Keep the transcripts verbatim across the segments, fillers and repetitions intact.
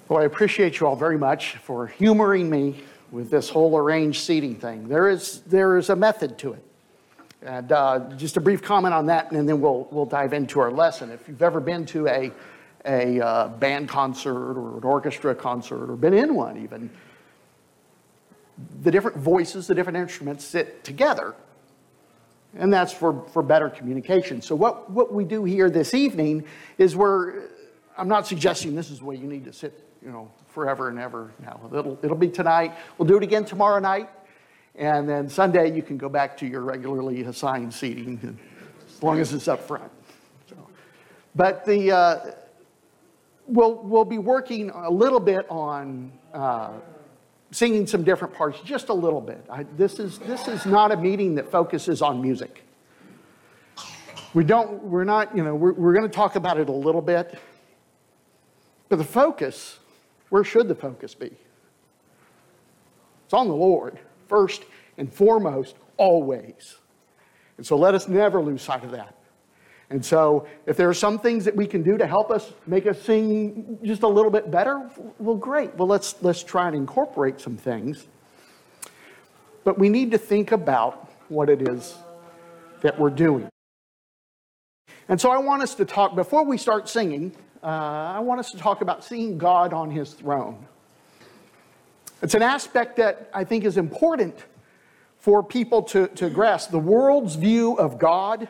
Well, I appreciate you all very much for humoring me with this whole arranged seating thing. There is there is a method to it. And uh, just a brief comment on that, and then we'll we'll dive into our lesson. If you've ever been to a, a uh, band concert or an orchestra concert, or been in one even, the different voices, the different instruments sit together. And that's for, for better communication. So what, what we do here this evening is we're, I'm not suggesting this is the way you need to sit, you know, forever and ever now. It'll, it'll be tonight. We'll do it again tomorrow night. And then Sunday you can go back to your regularly assigned seating, as long as it's up front. So, but the, uh, we'll, we'll be working a little bit on uh, singing some different parts, just a little bit. I, this is this is not a meeting that focuses on music. We don't. We're not. You know. We're we're going to talk about it a little bit. But the focus, where should the focus be? It's on the Lord first and foremost, always. And so let us never lose sight of that. And so if there are some things that we can do to help us make us sing just a little bit better, well, great. Well, let's let's try and incorporate some things. But we need to think about what it is that we're doing. And so I want us to talk, before we start singing, uh, I want us to talk about seeing God on His throne. It's an aspect that I think is important for people to, to grasp. The world's view of God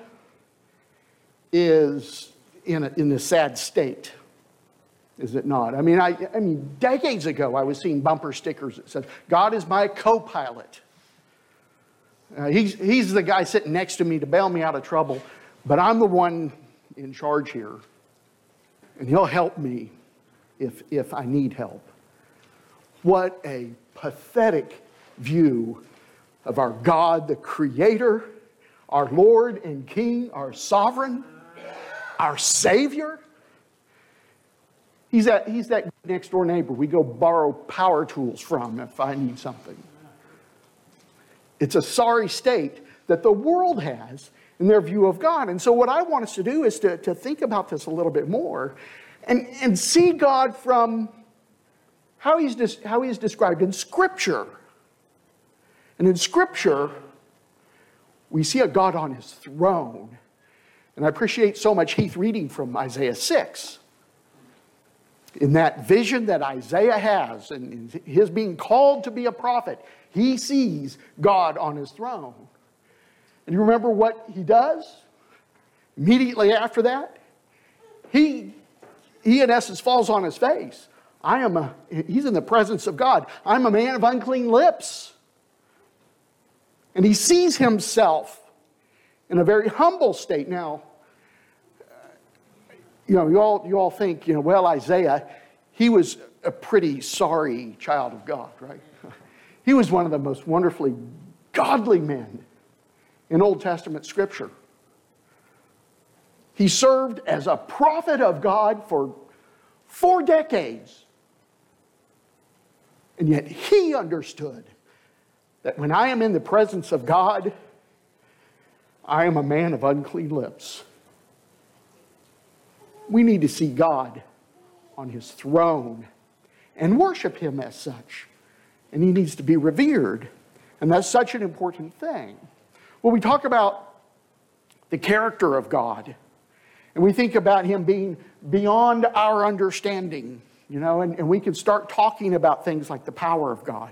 is in a, in a sad state, is it not? I mean, I, I mean, decades ago, I was seeing bumper stickers that said, "God is my co-pilot. Uh, he's, he's the guy sitting next to me to bail me out of trouble, but I'm the one in charge here, and He'll help me if, if I need help." What a pathetic view of our God, the Creator, our Lord and King, our Sovereign, our Savior. He's that, he's that next door neighbor we go borrow power tools from if I need something. It's a sorry state that the world has in their view of God. And so what I want us to do is to, to think about this a little bit more and, and see God from how he's, how he is described in Scripture. And in Scripture, we see a God on His throne. And I appreciate so much Heath reading from Isaiah six. In that vision that Isaiah has, and his being called to be a prophet, he sees God on His throne. And you remember what he does? Immediately after that, he, he in essence falls on his face. I am a, he's in the presence of God. I'm a man of unclean lips. And he sees himself in a very humble state. Now, you know, you all, you all think, you know, well, Isaiah, he was a pretty sorry child of God, right? He was one of the most wonderfully godly men in Old Testament Scripture. He served as a prophet of God for four decades. And yet he understood that when I am in the presence of God, I am a man of unclean lips. We need to see God on His throne and worship Him as such. And He needs to be revered. And that's such an important thing. When we talk about the character of God, and we think about Him being beyond our understanding, you know, and, and we can start talking about things like the power of God.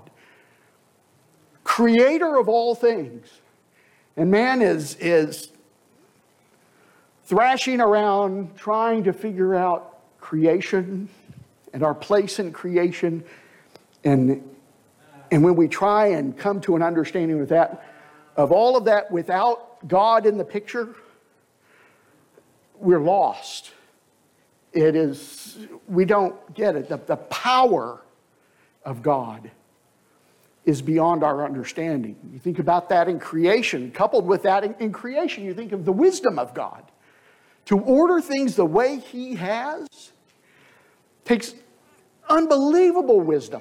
Creator of all things. And man is, is thrashing around trying to figure out creation and our place in creation. And, and when we try and come to an understanding with that, of all of that without God in the picture, we're lost. It is, we don't get it. The, the power of God is beyond our understanding. You think about that in creation. Coupled with that in, in creation, you think of the wisdom of God. To order things the way He has takes unbelievable wisdom.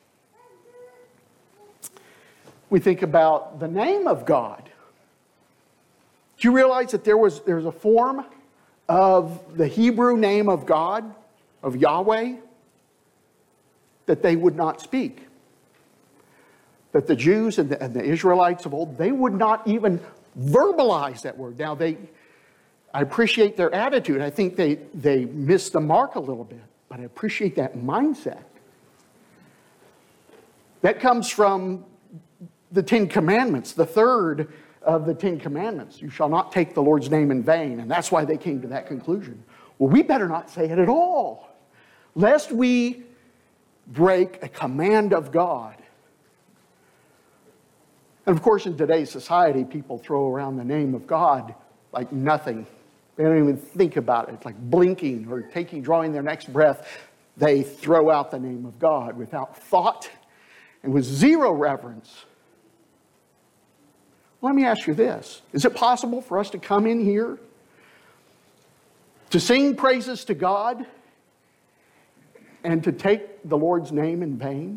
We think about the name of God. Do you realize that there was there's a form of the Hebrew name of God, of Yahweh, that they would not speak. That the Jews and the, and the Israelites of old, they would not even verbalize that word. Now, they, I appreciate their attitude. I think they, they missed the mark a little bit, but I appreciate that mindset. That comes from the Ten Commandments, the third of the Ten Commandments. You shall not take the Lord's name in vain. And that's why they came to that conclusion. Well, we better not say it at all, lest we break a command of God. And of course, in today's society, people throw around the name of God like nothing. They don't even think about it. It's like blinking or taking, drawing their next breath. They throw out the name of God without thought and with zero reverence. Let me ask you this. Is it possible for us to come in here to sing praises to God and to take the Lord's name in vain?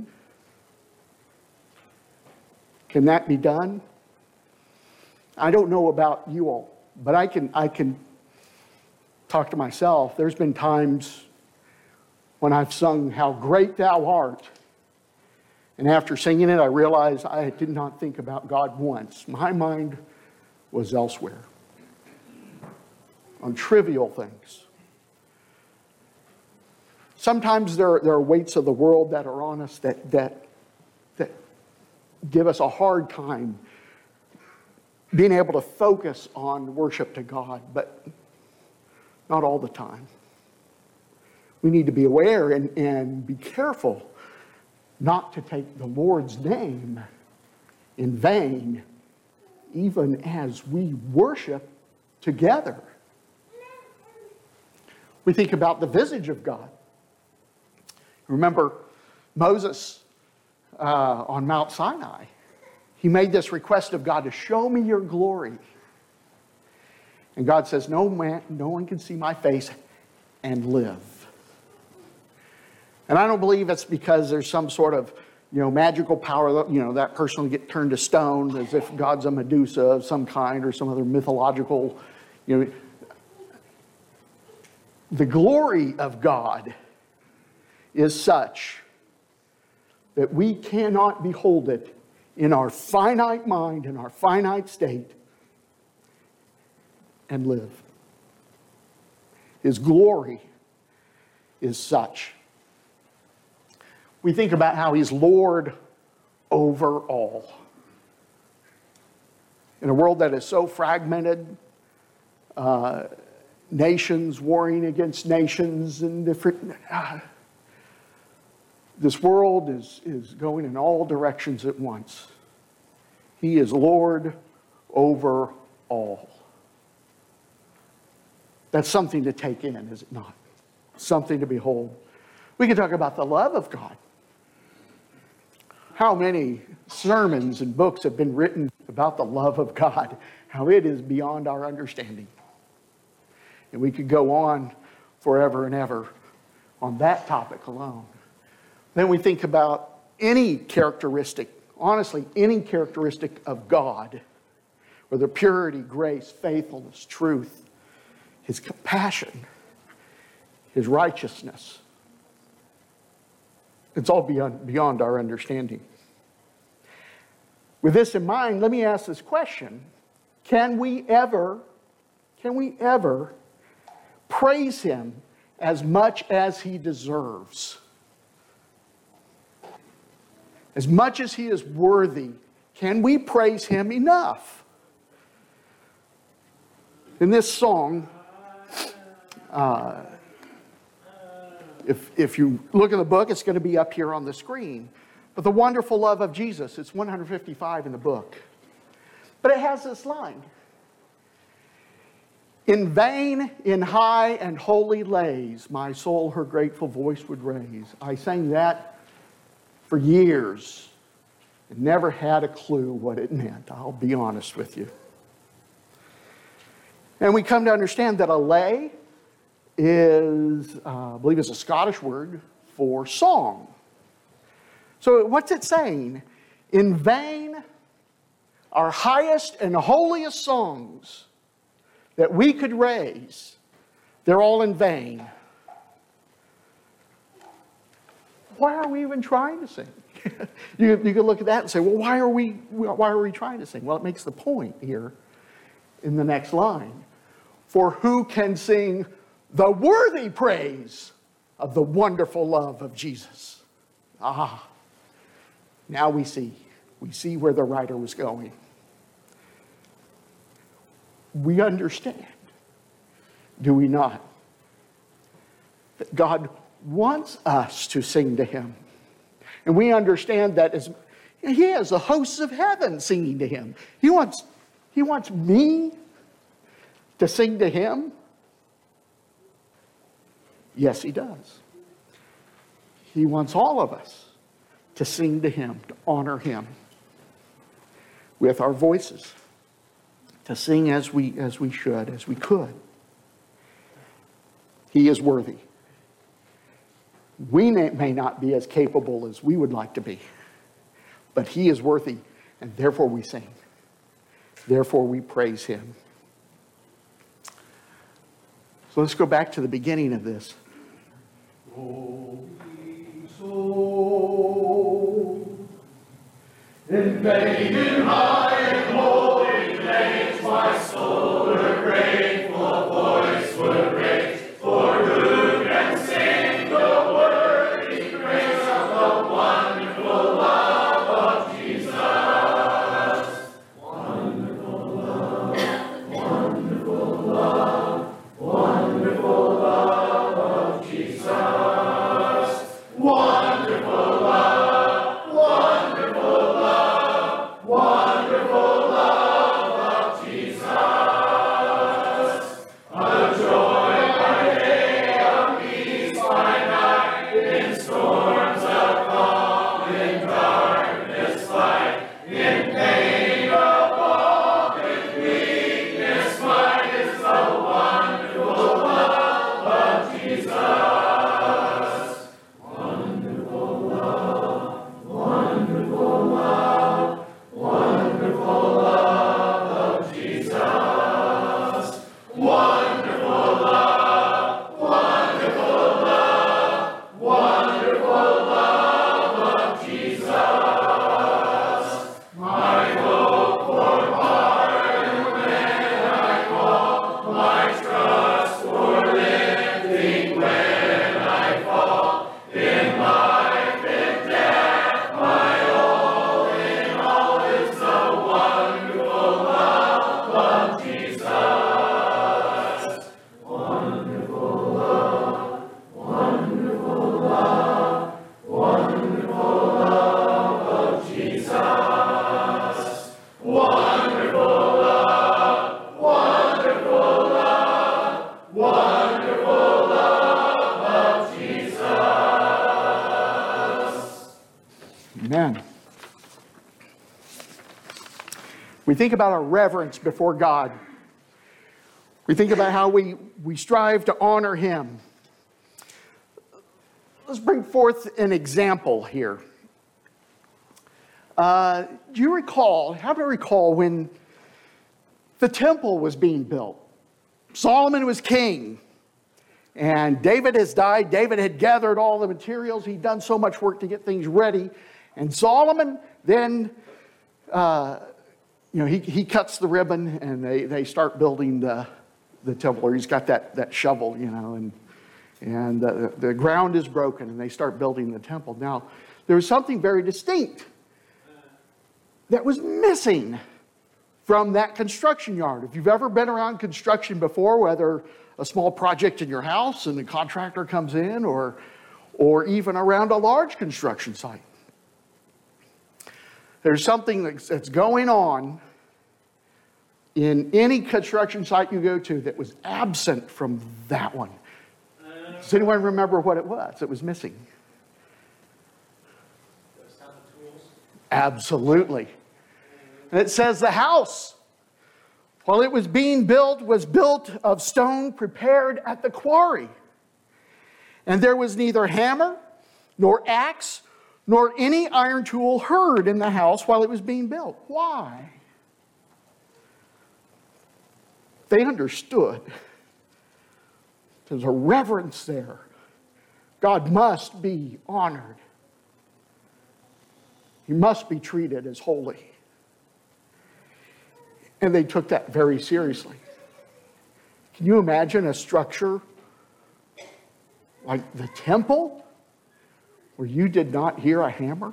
Can that be done? I don't know about you all, but I can, I can talk to myself. There's been times when I've sung How Great Thou Art, and after singing it, I realized I did not think about God once. My mind was elsewhere, on trivial things. Sometimes there, there are weights of the world that are on us that, that, that give us a hard time being able to focus on worship to God, but not all the time. We need to be aware and, and be careful not to take the Lord's name in vain, even as we worship together. We think about the visage of God. Remember Moses uh, on Mount Sinai. He made this request of God to show me your glory. And God says, no man, no one can see my face and live. And I don't believe it's because there's some sort of, you know, magical power that, you know, that person will get turned to stone as if God's a Medusa of some kind or some other mythological, you know. The glory of God is such that we cannot behold it in our finite mind, in our finite state, and live. His glory is such. We think about how He's Lord over all. In a world that is so fragmented, uh, nations warring against nations and different... Uh, this world is, is going in all directions at once. He is Lord over all. That's something to take in, is it not? Something to behold. We can talk about the love of God. How many sermons and books have been written about the love of God? How it is beyond our understanding. And we could go on forever and ever on that topic alone. Then we think about any characteristic, honestly, any characteristic of God, whether purity, grace, faithfulness, truth, His compassion, His righteousness. It's all beyond, beyond our understanding. With this in mind, let me ask this question. Can we ever, can we ever praise Him as much as He deserves? As much as He is worthy, can we praise Him enough? In this song, uh, If, if you look in the book, it's going to be up here on the screen. But the wonderful love of Jesus, it's one hundred fifty-five in the book. But it has this line. In vain, in high and holy lays, my soul her grateful voice would raise. I sang that for years and never had a clue what it meant. I'll be honest with you. And we come to understand that a lay is, uh, I believe it's a Scottish word for song. So what's it saying? In vain, our highest and holiest songs that we could raise, they're all in vain. why are we even trying to sing? you, you can look at that and say, well, why are we why are we trying to sing? Well, it makes the point here in the next line. For who can sing the worthy praise of the wonderful love of Jesus? Ah, now we see. We see where the writer was going. We understand, do we not, that God wants us to sing to Him. And we understand that as He has the hosts of heaven singing to Him. He wants, he wants me to sing to Him. Yes, He does. He wants all of us to sing to Him, to honor Him with our voices, to sing as we, as we should, as we could. He is worthy. We may not be as capable as we would like to be, but He is worthy, and therefore we sing. Therefore we praise Him. So let's go back to the beginning of this. Holy soul, invading high and holy place, my soul her grateful voice would raise, for who can sing the worthy praise of the wonderful love of Jesus? Wonderful love, wonderful love, wonderful love of Jesus. Wonderful love, wonderful love, wonderful love of Jesus. A joy by day, a peace by night, in storms of calm, in darkness light, in pain of all, in weakness might is the wonderful love of Jesus. Wonderful love, wonderful love, wonderful love of Jesus. Wonderful love, wonderful love, wonderful love of Jesus. My hope for pardon when I call, my trust for lifting when I fall. In life and death, my all in all is the wonderful love of Jesus. Wonderful love, wonderful love, wonderful love of Jesus. Wonderful love, wonderful love, wonderful love of Jesus. Amen. We think about our reverence before God. We think about how we, we strive to honor Him. Let's bring forth an example here. Uh, do you recall, how do you recall when the temple was being built? Solomon was king, and David has died. David had gathered all the materials. He'd done so much work to get things ready. And Solomon then, uh, you know, he, he cuts the ribbon, and they, they start building the, the temple. Or he's got that, that shovel, you know, and, and the, the ground is broken, and they start building the temple. Now, there was something very distinct that was missing from that construction yard. If you've ever been around construction before, whether a small project in your house and the contractor comes in, or, or even around a large construction site, there's something that's, that's going on in any construction site you go to that was absent from that one. Does anyone remember what it was that was missing? Absolutely. And it says the house, while it was being built, was built of stone prepared at the quarry. And there was neither hammer, nor axe, nor any iron tool heard in the house while it was being built. Why? They understood. There's a reverence there. God must be honored. He must be treated as holy. And they took that very seriously. Can you imagine a structure like the temple where you did not hear a hammer?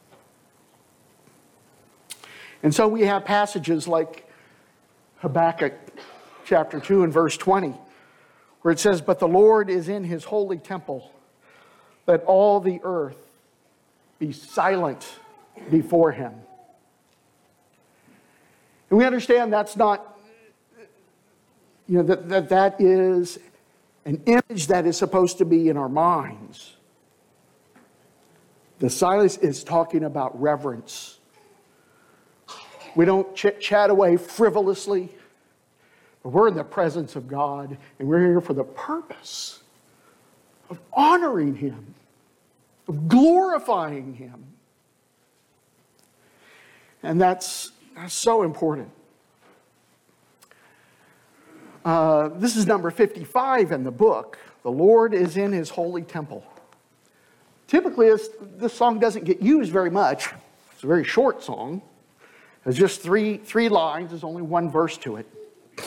And so we have passages like Habakkuk chapter two and verse twenty, where it says, "But the Lord is in his holy temple. Let all the earth be silent before him." And we understand that's not, you know, that, that that is an image that is supposed to be in our minds. The silence is talking about reverence. We don't chit-chat away frivolously. But we're in the presence of God, and we're here for the purpose of honoring him, of glorifying him. And that's, that's so important. Uh, this is number fifty-five in the book. The Lord is in his holy temple. Typically, this, this song doesn't get used very much. It's a very short song. It's just three, three lines. There's only one verse to it.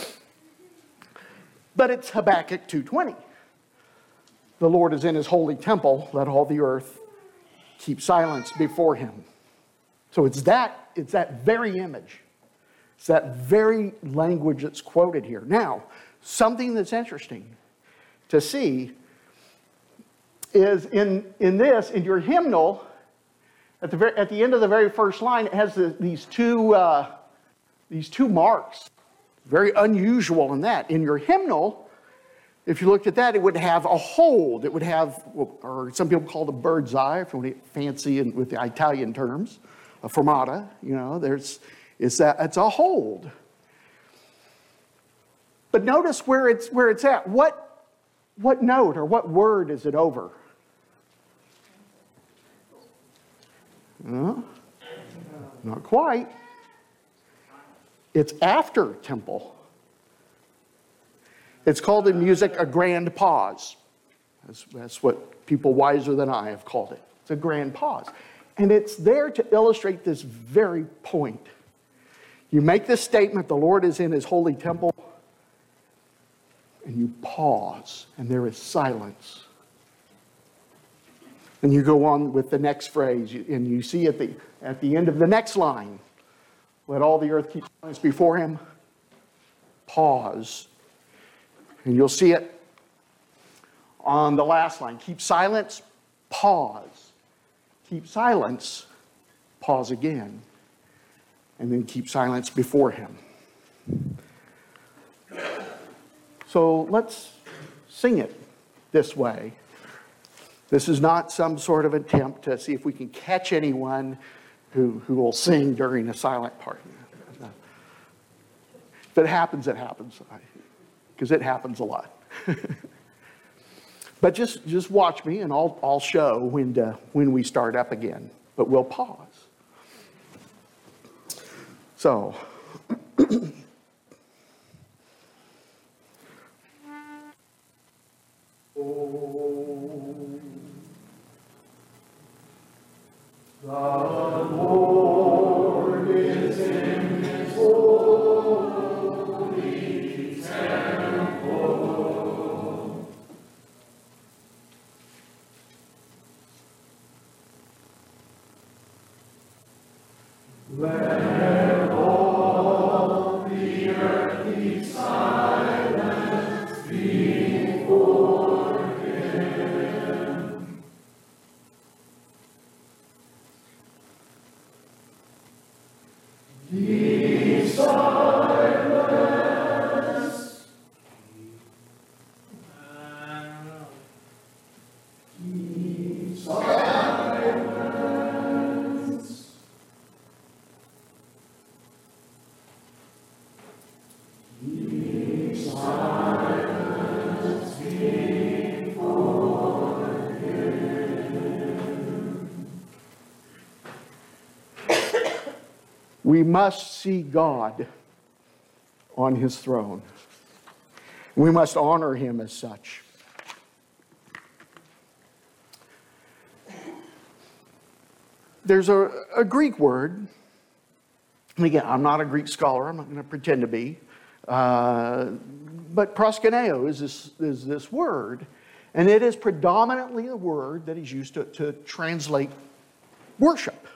But it's Habakkuk two twenty. The Lord is in his holy temple. Let all the earth keep silence before him. So it's that, it's that very image. It's that very language that's quoted here. Now, something that's interesting to see is in, in this, in your hymnal, at the, very, at the end of the very first line, it has the, these, two, uh, these two marks. Very unusual in that. In your hymnal, if you looked at that, it would have a hold. It would have, or some people call it a bird's eye, if you want to get fancy and with the Italian terms, a fermata. You know, there's, it's that, it's a hold. But notice where it's where it's at. What, what note or what word is it over? No, not quite. It's after temple. It's called in music a grand pause. That's, that's what people wiser than I have called it. It's a grand pause. And it's there to illustrate this very point. You make this statement, the Lord is in his holy temple, and you pause, and there is silence. And you go on with the next phrase, and you see at the, at the end of the next line, let all the earth keep silence before him. Pause. And you'll see it on the last line. Keep silence, pause. Keep silence, pause again. And then keep silence before him. So let's sing it this way. This is not some sort of attempt to see if we can catch anyone who, who will sing during a silent part. If it happens, it happens. Because it happens a lot. But just, just watch me and I'll, I'll show when, to, when we start up again. But we'll pause. So. Oh, the Lord is in his holy temple. Let all the earth be silent before him. Be silent. Keep silence. Keep silence before him. We must see God on his throne. We must honor him as such. there's a, a Greek word. And again, I'm not a Greek scholar. I'm not going to pretend to be. Uh, but proskuneo is this, is this word. And it is predominantly a word that is used to, to translate worship.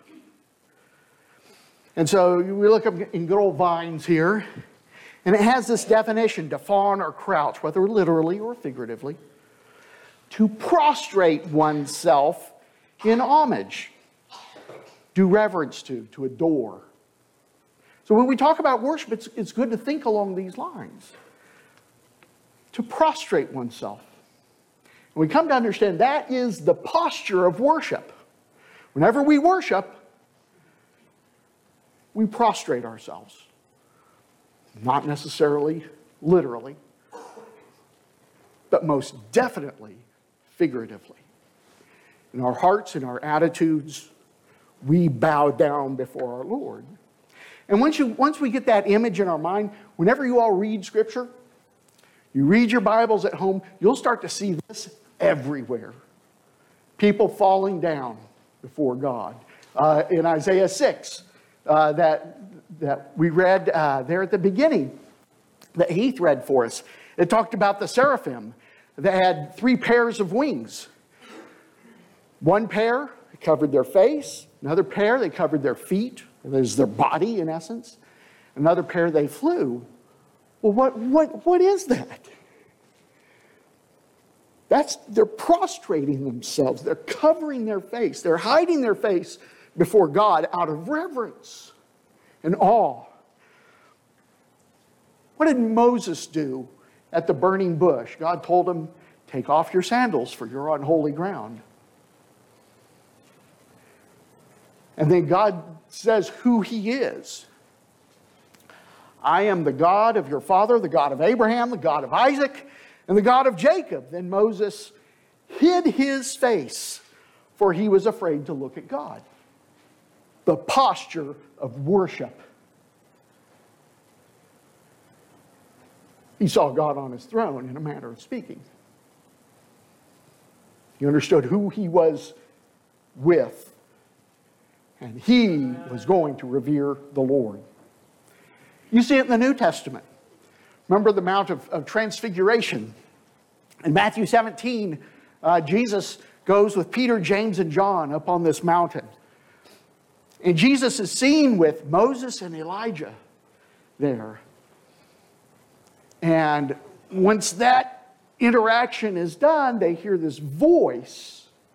And so we look up in good old Vines here. And it has this definition, to fawn or crouch, whether literally or figuratively. To prostrate oneself in homage. Do reverence to, to adore. So when we talk about worship, it's, it's good to think along these lines. To prostrate oneself. And we come to understand that is the posture of worship. Whenever we worship, we prostrate ourselves. Not necessarily literally, but most definitely figuratively. In our hearts, in our attitudes, we bow down before our Lord. And once, you, once we get that image in our mind, whenever you all read Scripture, you read your Bibles at home, you'll start to see this everywhere. People falling down before God. Uh, in Isaiah six, uh, that, that we read uh, there at the beginning, that Heath read for us, it talked about the seraphim that had three pairs of wings. One pair covered their face, another pair they covered their feet, there's their body in essence. Another pair they flew. Well, what, what, what is that? That's, they're prostrating themselves. They're covering their face. They're hiding their face before God out of reverence and awe. What did Moses do at the burning bush? God told him, take off your sandals for you're on holy ground. And then God says who He is. I am the God of your father, the God of Abraham, the God of Isaac, and the God of Jacob. Then Moses hid his face, for he was afraid to look at God. The posture of worship. He saw God on His throne, in a manner of speaking. He understood who He was with. And he was going to revere the Lord. You see it in the New Testament. Remember the Mount of, of Transfiguration. In Matthew seventeen, uh, Jesus goes with Peter, James, and John up on this mountain. And Jesus is seen with Moses and Elijah there. And once that interaction is done, they hear this voice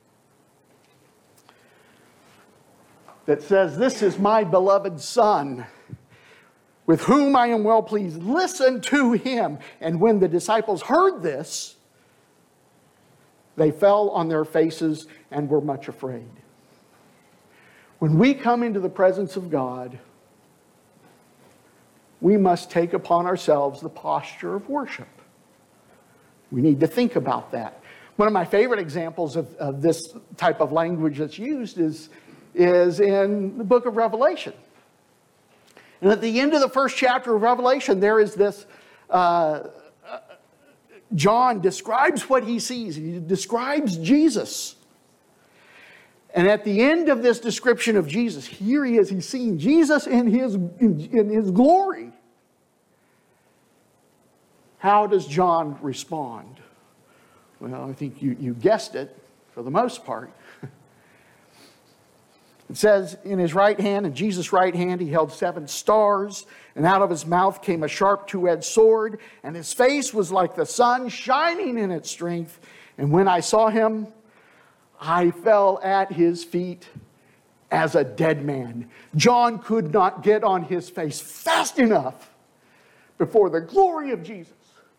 that says, this is my beloved Son, with whom I am well pleased. Listen to Him. And when the disciples heard this, they fell on their faces and were much afraid. When we come into the presence of God, we must take upon ourselves the posture of worship. We need to think about that. One of my favorite examples of, of this type of language that's used is is in the book of Revelation. And at the end of the first chapter of Revelation, there is this, uh, John describes what he sees. He describes Jesus. And at the end of this description of Jesus, here he is, he's seeing Jesus in his, in, in his glory. How does John respond? Well, I think you, you guessed it, for the most part. It says, in his right hand, in Jesus' right hand, he held seven stars, and out of his mouth came a sharp two-edged sword, and his face was like the sun shining in its strength. And when I saw him, I fell at his feet as a dead man. John could not get on his face fast enough before the glory of Jesus.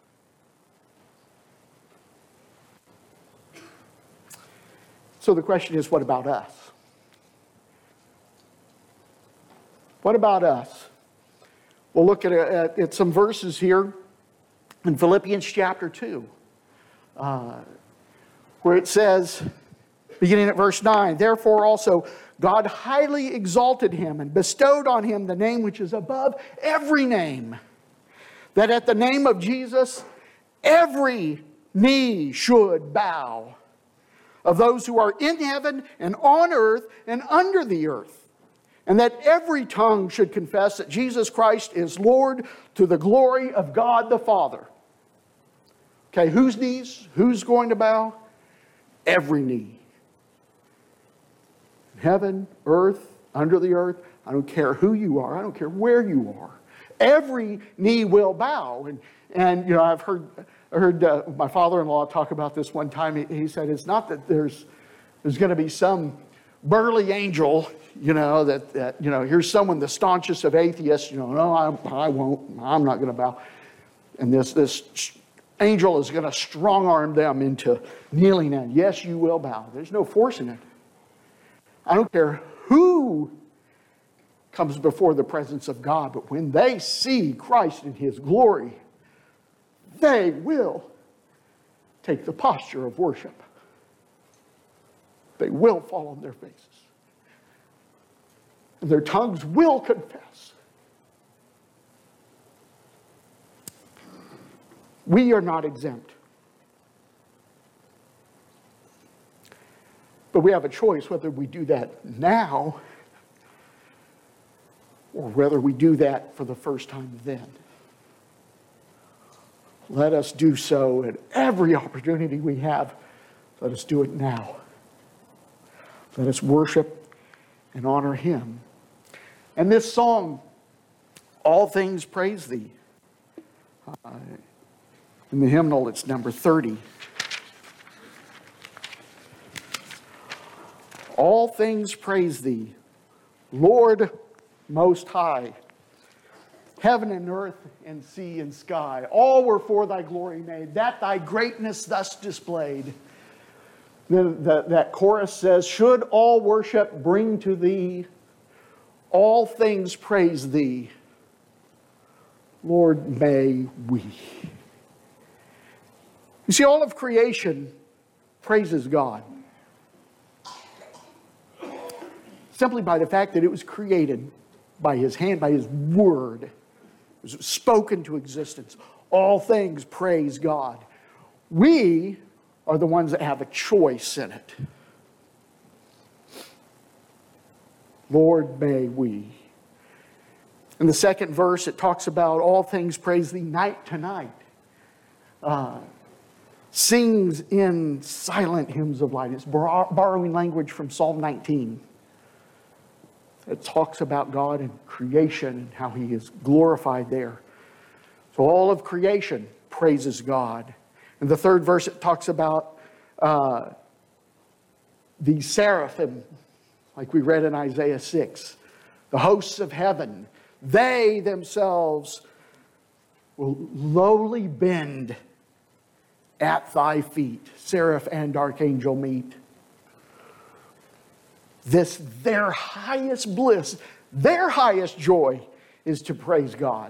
So the question is, what about us? What about us? We'll look at, at, at some verses here in Philippians chapter two, uh, where it says, beginning at verse nine, therefore also God highly exalted him and bestowed on him the name which is above every name, that at the name of Jesus every knee should bow, of those who are in heaven and on earth and under the earth, and that every tongue should confess that Jesus Christ is Lord to the glory of God the Father. Okay, whose knees? Who's going to bow? Every knee. Heaven, earth, under the earth. I don't care who you are. I don't care where you are. Every knee will bow. And, and you know, I've heard, I heard uh, my father-in-law talk about this one time. He, he said, it's not that there's, there's going to be some burly angel, you know, that, that, you know, here's someone, the staunchest of atheists, you know, no, I, I won't. I'm not going to bow. And this, this angel is going to strong-arm them into kneeling in. Yes, you will bow. There's no forcing it. I don't care who comes before the presence of God, but when they see Christ in His glory, they will take the posture of worship. They will fall on their faces. And their tongues will confess. We are not exempt. But we have a choice whether we do that now or whether we do that for the first time then. Let us do so at every opportunity we have. Let us do it now. Let us worship and honor Him. And this song, All Things Praise Thee, uh, in the hymnal it's number thirty. All things praise Thee, Lord Most High. Heaven and earth and sea and sky, all were for Thy glory made, that Thy greatness thus displayed. Then the, that chorus says, should all worship bring to Thee, all things praise Thee, Lord, may we. You see, all of creation praises God. Simply by the fact that it was created by His hand, by His word. It was spoken to existence. All things praise God. We are the ones that have a choice in it. Lord, may we. In the second verse, it talks about all things praise Thee night to night. Uh, sings in silent hymns of light. It's bor- borrowing language from Psalm nineteen. It talks about God and creation and how He is glorified there. So all of creation praises God. In the third verse, it talks about uh, the seraphim, like we read in Isaiah six. The hosts of heaven, they themselves will lowly bend at Thy feet. Seraph and archangel meet. This, their highest bliss, their highest joy is to praise God.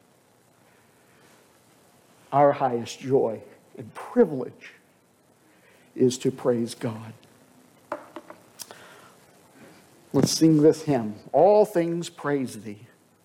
Our highest joy and privilege is to praise God. Let's sing this hymn. All things praise Thee.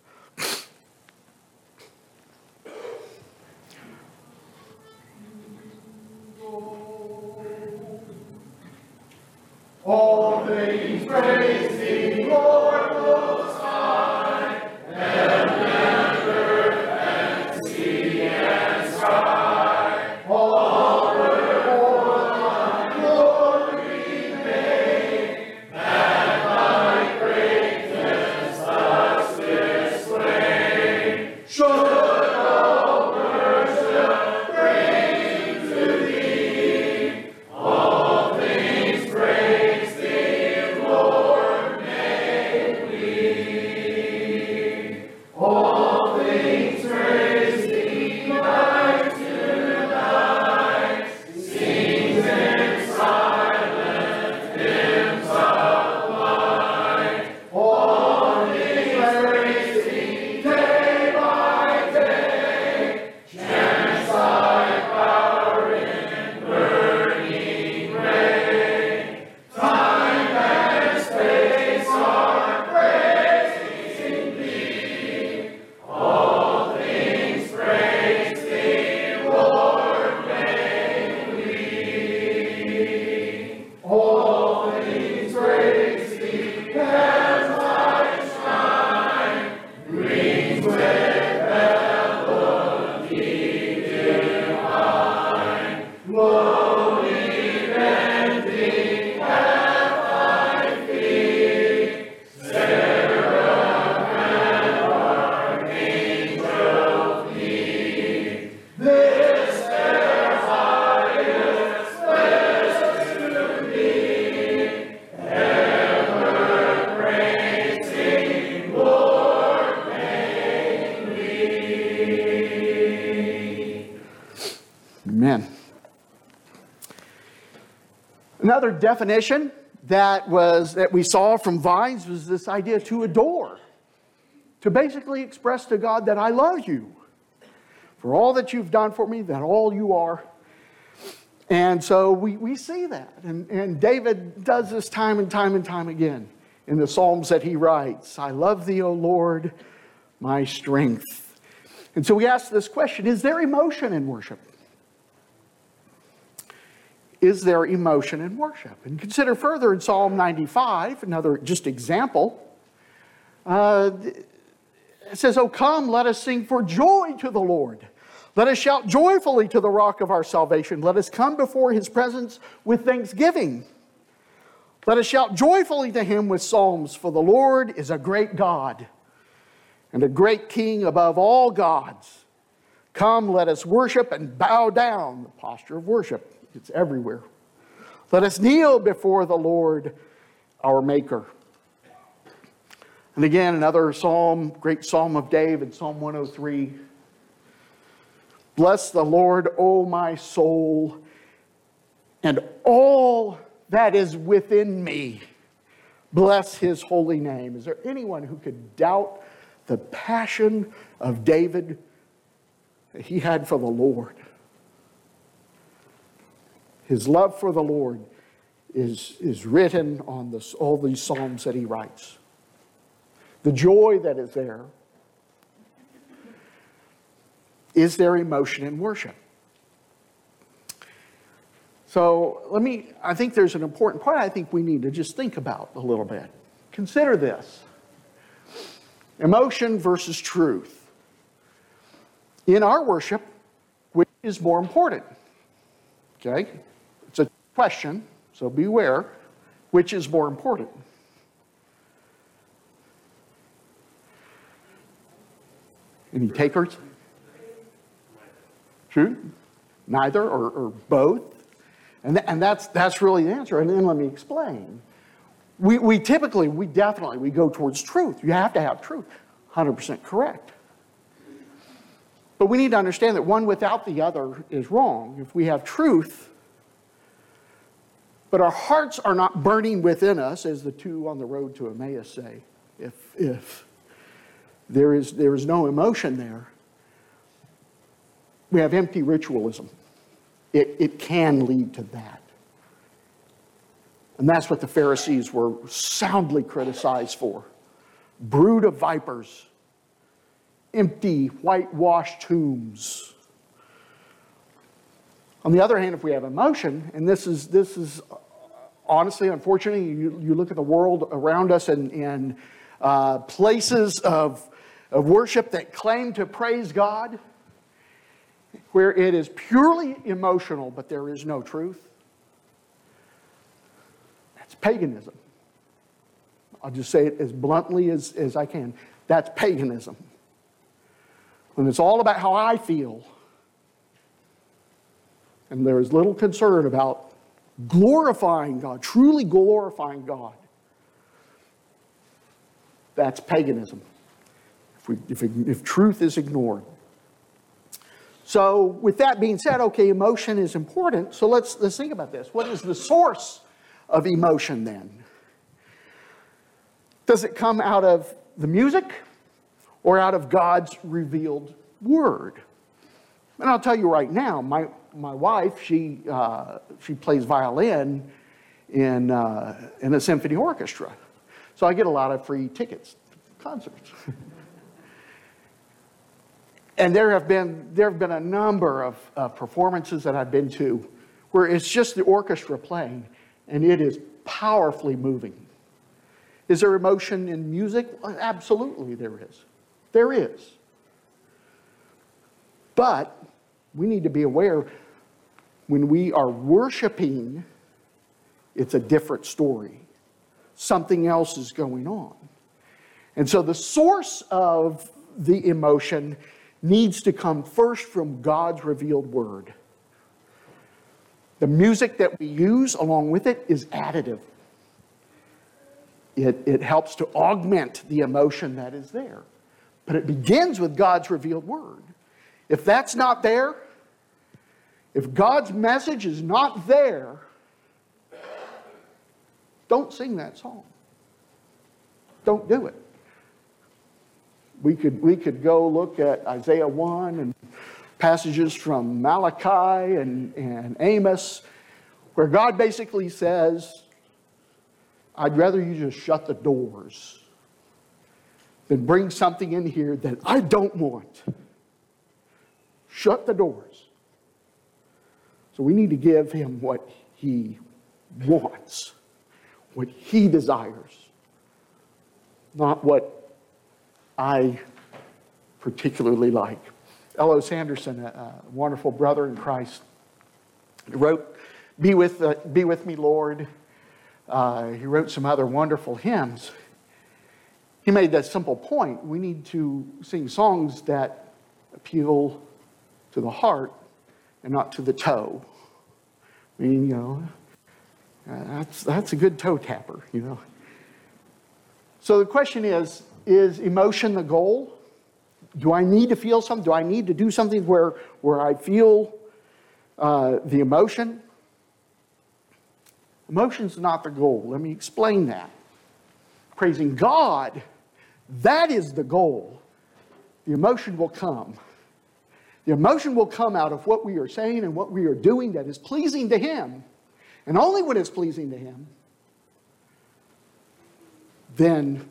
All things praise Thee, Lord Most High, heaven and earth and sea and sky, all were for Thy glory made, that Thy greatness thus displayed. Should all worship bring to Thee, all things praise Thee, Lord, may we. Another definition that was that we saw from Vines was this idea to adore, to basically express to God that I love you for all that you've done for me, that all you are. And so we, we see that. And, and David does this time and time and time again in the Psalms that he writes. I love thee, O Lord, my strength. And so we ask this question, is there emotion in worship? Is there emotion in worship? And consider further in Psalm ninety-five, another just example. Uh, it says, O come, let us sing for joy to the Lord. Let us shout joyfully to the rock of our salvation. Let us come before his presence with thanksgiving. Let us shout joyfully to him with psalms, for the Lord is a great God and a great King above all gods. Come, let us worship and bow down, the posture of worship. It's everywhere. Let us kneel before the Lord, our Maker. And again, another psalm, great psalm of David, Psalm one oh three. Bless the Lord, O my soul, and all that is within me. Bless his holy name. Is there anyone who could doubt the passion of David that he had for the Lord? His love for the Lord is, is written on this, all these psalms that he writes. The joy that is there. Is there emotion in worship? So let me, I think there's an important point I think we need to just think about a little bit. Consider this. Emotion versus truth. In our worship, which is more important? Okay? It's a question, so beware. Which is more important? Any takers? True? Neither or, or both? And, th- and that's, that's really the answer. And then let me explain. We, we typically, we definitely, we go towards truth. You have to have truth. one hundred percent correct. But we need to understand that one without the other is wrong. If we have truth, but our hearts are not burning within us, as the two on the road to Emmaus say, if, if there is, there is no emotion there, we have empty ritualism. It, it can lead to that. And that's what the Pharisees were soundly criticized for. Brood of vipers. Empty, whitewashed tombs. On the other hand, if we have emotion, and this is, this is honestly, unfortunately, you, you look at the world around us and, and uh, places of, of worship that claim to praise God, where it is purely emotional, but there is no truth. That's paganism. I'll just say it as bluntly as, as I can. That's paganism. When it's all about how I feel, and there is little concern about glorifying God, truly glorifying God, that's paganism. If, we, if, if truth is ignored. So with that being said, okay, emotion is important. So let's, let's think about this. What is the source of emotion then? Does it come out of the music or out of God's revealed word? And I'll tell you right now, my, my wife, she, uh, she plays violin in, uh, in a symphony orchestra. So I get a lot of free tickets to concerts. And there have been there have been a number of uh, performances that I've been to where it's just the orchestra playing, and it is powerfully moving. Is there emotion in music? Well, absolutely there is. There is. But we need to be aware when we are worshiping, it's a different story. Something else is going on. And so the source of the emotion needs to come first from God's revealed word. The music that we use along with it is additive. It, it helps to augment the emotion that is there. But it begins with God's revealed word. If that's not there, if God's message is not there, don't sing that song. Don't do it. We could, we could go look at Isaiah one and passages from Malachi and, and Amos where God basically says, I'd rather you just shut the doors than bring something in here that I don't want. Shut the doors. So we need to give him what he wants, what he desires, not what I particularly like. L O Sanderson, a, a wonderful brother in Christ, wrote, Be with, uh, Be with Me, Lord. Uh, he wrote some other wonderful hymns. He made that simple point. We need to sing songs that appeal to the heart and not to the toe. I mean, you know, uh, that's, that's a good toe tapper, you know. So the question is, is emotion the goal? Do I need to feel something? Do I need to do something where, where I feel uh, the emotion? Emotion's not the goal. Let me explain that. Praising God, that is the goal. The emotion will come. The emotion will come out of what we are saying and what we are doing that is pleasing to Him. And only when it's pleasing to Him, then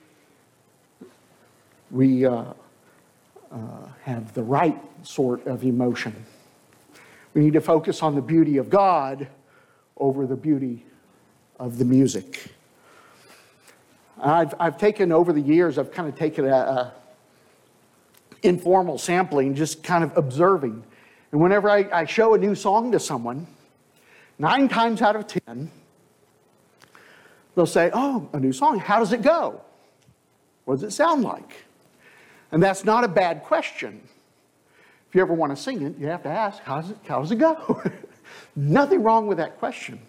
we uh, uh, have the right sort of emotion. We need to focus on the beauty of God over the beauty of the music. I've, I've taken over the years, I've kind of taken a, a informal sampling, just kind of observing. And whenever I, I show a new song to someone, nine times out of ten, they'll say, oh, a new song, how does it go? What does it sound like? And that's not a bad question. If you ever want to sing it, you have to ask, how does it, how does it go? Nothing wrong with that question.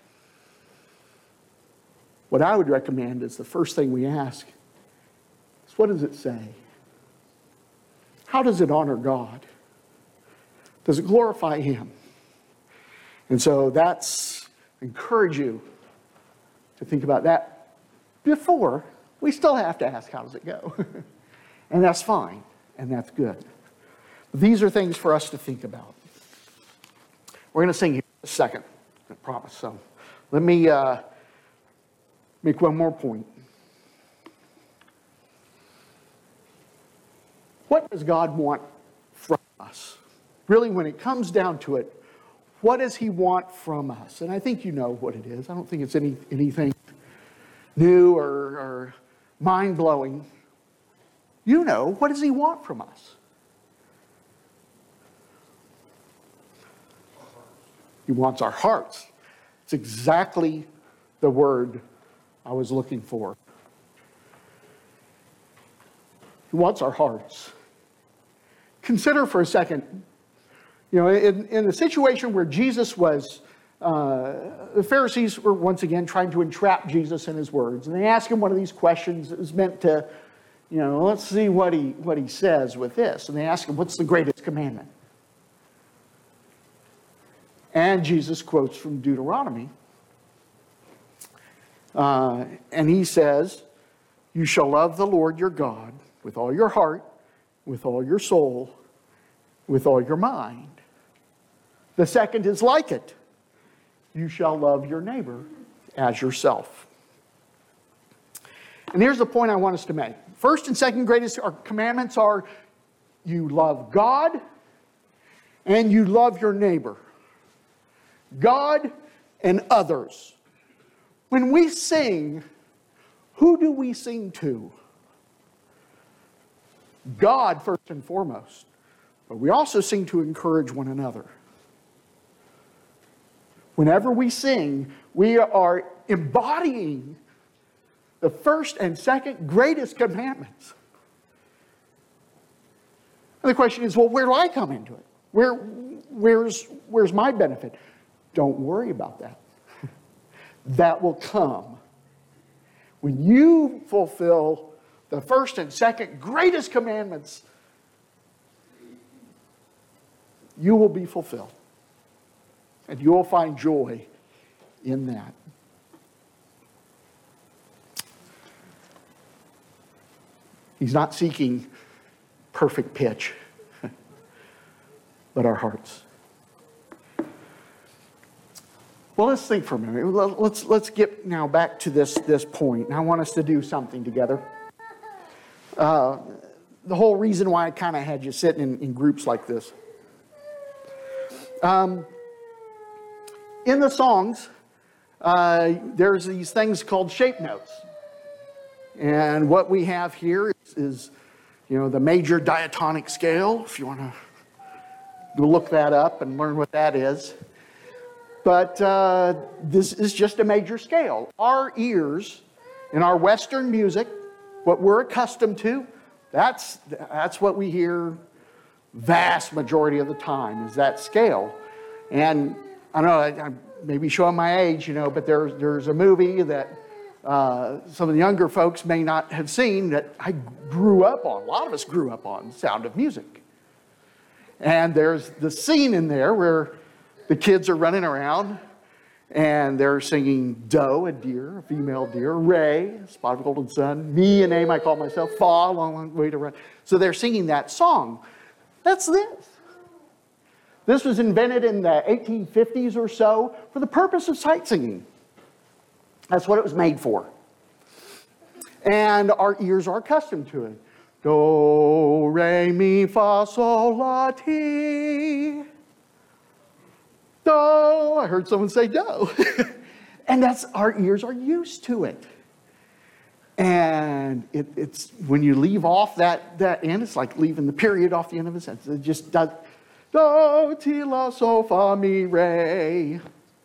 What I would recommend is the first thing we ask is, what does it say? How does it honor God? Does it glorify Him? And so that's, I encourage you to think about that before. We still have to ask, how does it go? And that's fine, and that's good. These are things for us to think about. We're going to sing here in a second, I promise. So let me uh, make one more point. What does God want from us? Really, when it comes down to it, what does He want from us? And I think you know what it is. I don't think it's any, anything new or, or mind-blowing. You know, what does He want from us? He wants our hearts. It's exactly the word I was looking for. He wants our hearts. Consider for a second, you know, in, in the situation where Jesus was, uh, the Pharisees were once again trying to entrap Jesus in His words. And they asked Him one of these questions that was meant to, you know, let's see what he, what he says with this. And they asked Him, what's the greatest commandment? And Jesus quotes from Deuteronomy. Uh, and He says, you shall love the Lord your God with all your heart, with all your soul, with all your mind. The second is like it. You shall love your neighbor as yourself. And here's the point I want us to make. First and second greatest commandments are, you love God and you love your neighbor. God and others. When we sing, who do we sing to? God first and foremost. But we also sing to encourage one another. Whenever we sing, we are embodying the first and second greatest commandments. And the question is, well, where do I come into it? Where, where's, where's my benefit? Don't worry about that. That will come. When you fulfill the first and second greatest commandments, you will be fulfilled. And you will find joy in that. He's not seeking perfect pitch, but our hearts. Well, let's think for a minute. Let's, let's get now back to this, this point. And I want us to do something together. Uh, the whole reason why I kind of had you sitting in, in groups like this. Um, in the songs, uh, there's these things called shape notes. And what we have here is, is you know, the major diatonic scale, if you want to look that up and learn what that is. But uh, this is just a major scale. Our ears in our Western music, what we're accustomed to, that's, that's what we hear vast majority of the time is that scale. And I don't know, I, I maybe showing my age, you know, but there's, there's a movie that uh, some of the younger folks may not have seen that I grew up on. A lot of us grew up on Sound of Music. And there's the scene in there where the kids are running around and they're singing doe, a deer, a female deer, ray, spot of golden sun, me, a name I call myself, fa, long, long way to run. So they're singing that song. That's this. This was invented in the eighteen fifties or so for the purpose of sight singing. That's what it was made for. And our ears are accustomed to it. Do, re, mi, fa, sol, la, ti. Do. I heard someone say do. And that's, our ears are used to it. And it, it's, when you leave off that, that end, it's like leaving the period off the end of a sentence. It just does, do, ti, la, sol, fa, mi, re.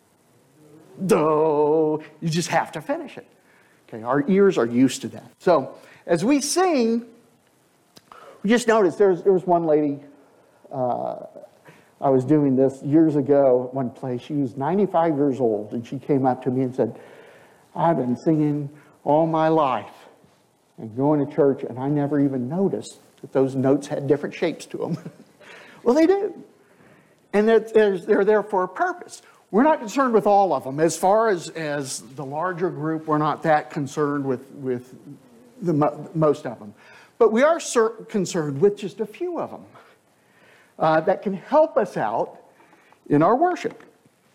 Do. You just have to finish it. Okay, our ears are used to that. So, as we sing, we just noticed there's, there was one lady, uh, I was doing this years ago at one place. She was ninety-five years old, and she came up to me and said, I've been singing all my life and going to church, and I never even noticed that those notes had different shapes to them. Well, they do. And they're, they're there for a purpose. We're not concerned with all of them. As far as, as the larger group, we're not that concerned with, with the mo most of them. But we are concerned with just a few of them uh, that can help us out in our worship.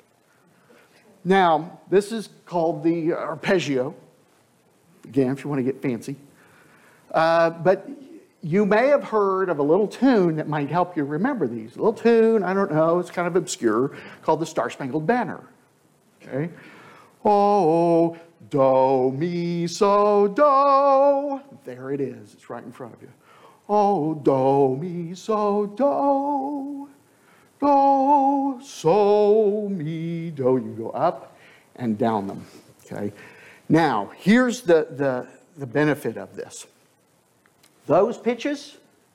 Now, this is called the arpeggio. Again, if you want to get fancy. Uh, but you may have heard of a little tune that might help you remember these. A little tune, I don't know, it's kind of obscure, called the Star-Spangled Banner. Okay? Oh, do, mi, so, do. There it is. It's right in front of you. Oh, do, mi, so, do. Do, so, mi, do. You go up and down them. Okay? Now, here's the, the, the benefit of this. Those pitches,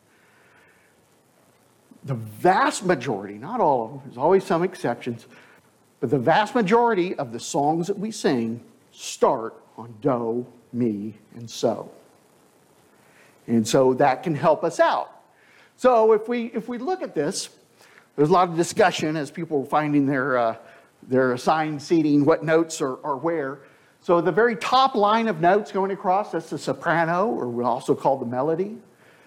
the vast majority, not all of them, there's always some exceptions, but the vast majority of the songs that we sing start on do, mi, and so. And so that can help us out. So if we, if we look at this, there's a lot of discussion as people are finding their, uh, their assigned seating, what notes are, are where. So the very top line of notes going across, that's the soprano, or we also call the melody.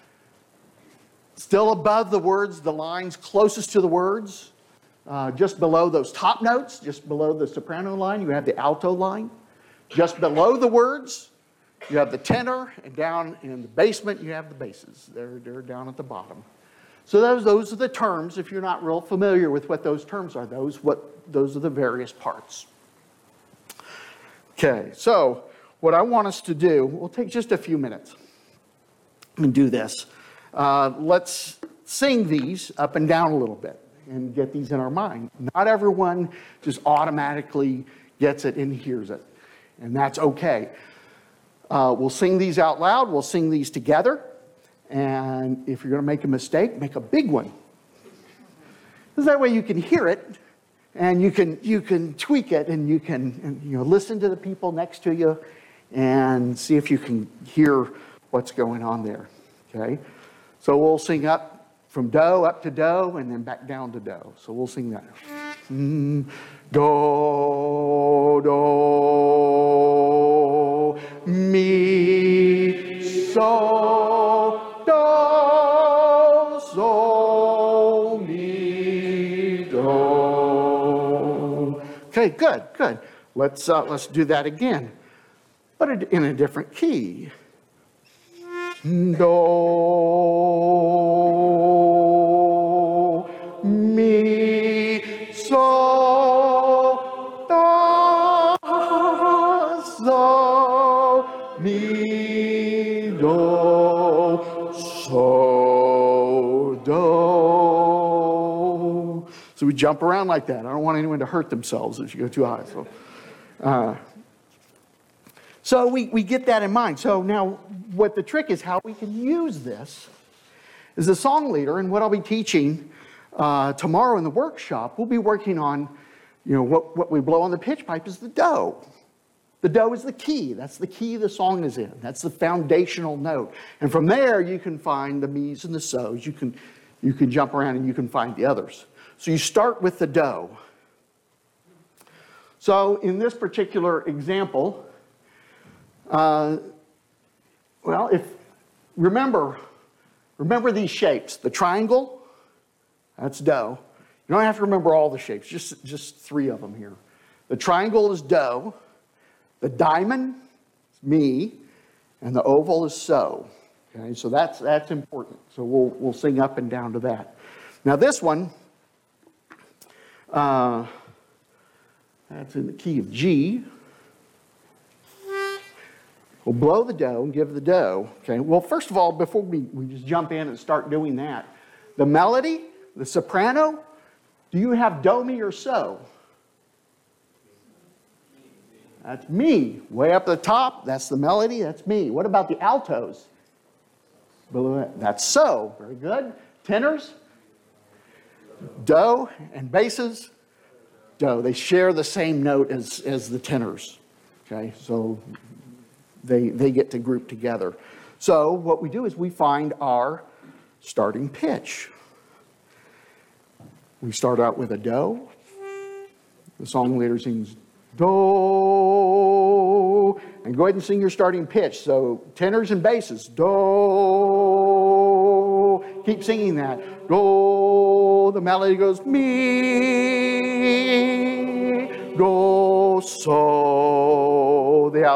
Still above the words, the lines closest to the words, uh, just below those top notes, just below the soprano line, you have the alto line. Just below the words, you have the tenor, and down in the basement, you have the basses. They're, they're down at the bottom. So those, those are the terms. If you're not real familiar with what those terms are, those, what, those are the various parts. Okay, so what I want us to do, we'll take just a few minutes and do this. Uh, let's sing these up and down a little bit and get these in our mind. Not everyone just automatically gets it and hears it, and that's okay. Uh, we'll sing these out loud, we'll sing these together, and if you're going to make a mistake, make a big one. Because that way you can hear it, and you can, you can tweak it, and you can and, you know, listen to the people next to you and see if you can hear what's going on there, okay? So we'll sing up from do up to do, and then back down to do. So we'll sing that. Mm, do, do, mi, so, Okay, good, good. Let's, uh, let's do that again, but in a different key. Do, mi, so, do, so, mi, do, so, do. So we jump around like that. I don't want anyone to hurt themselves if you go too high. So, uh, so we, we get that in mind. So now what the trick is, how we can use this is the song leader, and what I'll be teaching uh, tomorrow in the workshop, we'll be working on, you know, what, what we blow on the pitch pipe is the do. The do is the key. That's the key the song is in. That's the foundational note. And from there, you can find the me's and the so's. You can, you can jump around and you can find the others. So you start with the do. So in this particular example, uh, well, if, remember, remember these shapes. The triangle, that's do. You don't have to remember all the shapes, just, just three of them here. The triangle is do. The diamond is mi, and the oval is so. Okay, so that's, that's important. So we'll, we'll sing up and down to that. Now this one, uh, that's in the key of G. We'll blow the do and give the do. Okay. Well, first of all, before we, we just jump in and start doing that, the melody, the soprano, do you have do, mi, or so? That's mi. Way up the top, that's the melody, that's mi. What about the altos? Below that, that's so. Very good. Tenors? Do, and basses? Do. They share the same note as, as the tenors. Okay, so they, they get to group together. So what we do is we find our starting pitch. We start out with a do. The song leader sings do, and go ahead and sing your starting pitch. So tenors and basses, do, keep singing that. Do, the melody goes mi, do, so, the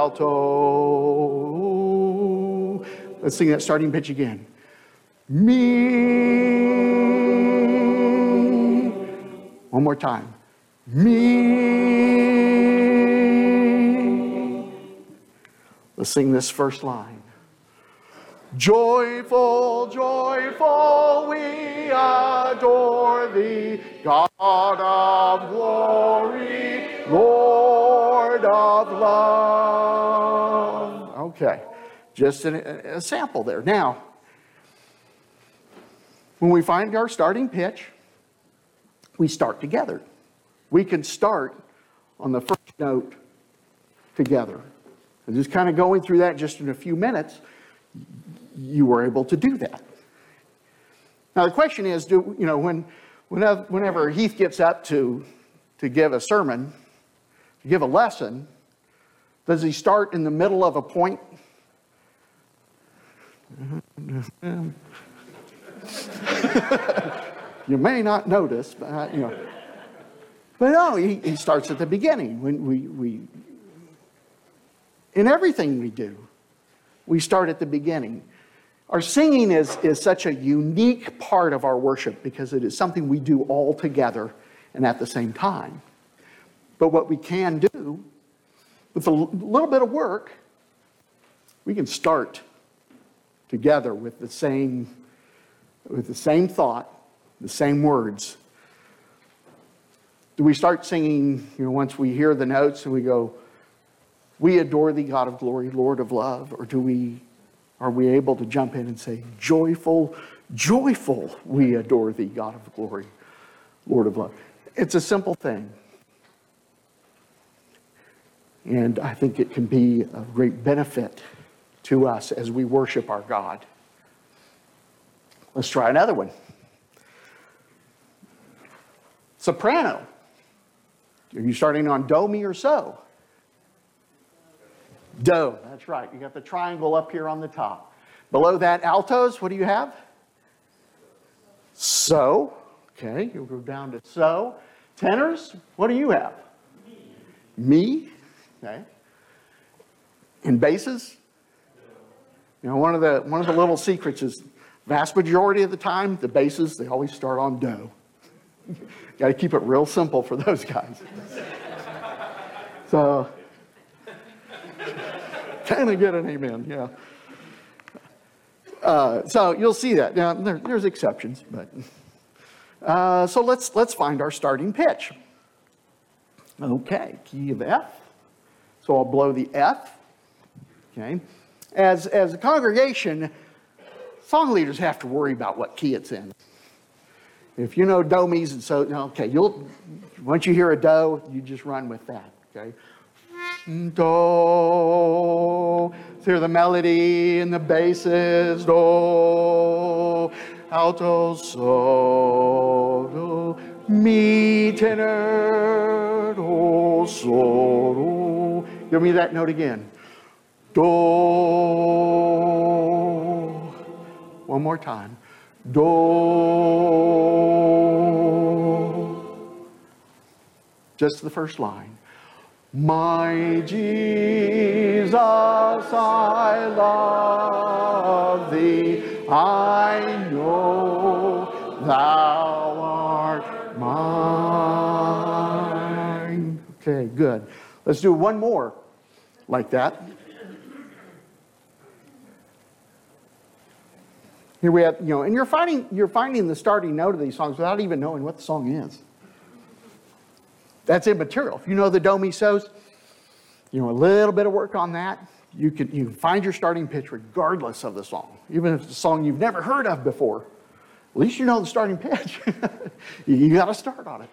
alto. Let's sing that starting pitch again. Mi, one more time. Mi. Let's sing this first line. Joyful, joyful, we adore thee, God of glory, Lord of love. Okay, just a, a sample there. Now, when we find our starting pitch, we start together. We can start on the first note together. And just kind of going through that just in a few minutes, you were able to do that. Now the question is, do you know, when, whenever, whenever Heath gets up to, to give a sermon, to give a lesson, does he start in the middle of a point? You may not notice, but uh, you know. But no, he, he starts at the beginning. When we, we, in everything we do, we start at the beginning. Our singing is, is such a unique part of our worship because it is something we do all together and at the same time. But what we can do, with a little bit of work, we can start together with the same, with the same thought, the same words. Do we start singing, you know, once we hear the notes and we go, we adore thee, God of glory, Lord of love? Or do we, are we able to jump in and say, joyful, joyful, we adore thee, God of glory, Lord of love? It's a simple thing. And I think it can be a great benefit to us as we worship our God. Let's try another one. Soprano. Are you starting on do, mi, or so? Do, that's right. You got the triangle up here on the top. Below that, altos, what do you have? So. Okay, you'll go down to so. Tenors, what do you have? Mi, okay? In basses, you know, one of the one of the little secrets is vast majority of the time, the basses, they always start on do. Got to keep it real simple for those guys. So, kind of get an amen, yeah. Uh, so you'll see that. Now, there, there's exceptions, but uh, so let's let's find our starting pitch. Okay, key of F. So I'll blow the F. Okay, as as a congregation, song leaders have to worry about what key it's in. If you know do, me's, and so okay, you'll once you hear a do, you just run with that. Okay. Do, hear the melody and the basses, do, alto, so, do, mi, tenor, do, so, do. Give me that note again. Do, one more time. Do, just the first line. My Jesus, I love thee, I know thou art mine. Okay, good. Let's do one more like that. Here we have, you know, and you're finding, you're finding the starting note of these songs without even knowing what the song is. That's immaterial. If you know the do, mi, so's, you know, a little bit of work on that, you can, you can find your starting pitch regardless of the song. Even if it's a song you've never heard of before, at least you know the starting pitch. you you got to start on it.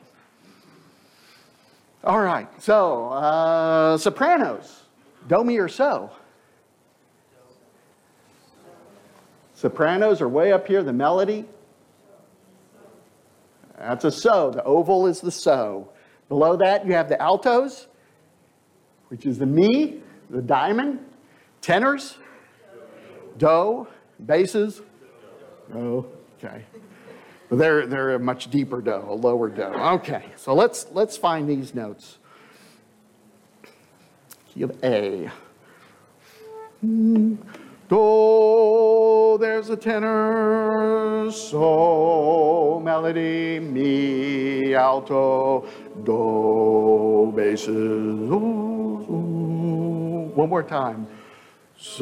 All right, so uh, sopranos, do, mi, or so. Sopranos are way up here, the melody. That's a so. The oval is the so. Below that, you have the altos, which is the mi, the diamond, tenors, do, basses, do. Okay. But they're, they're a much deeper do, a lower do. Okay, so let's, let's find these notes. Key of A. Do, there's a tenor, so, melody, mi, alto, do, basses, do, so. One more time. So,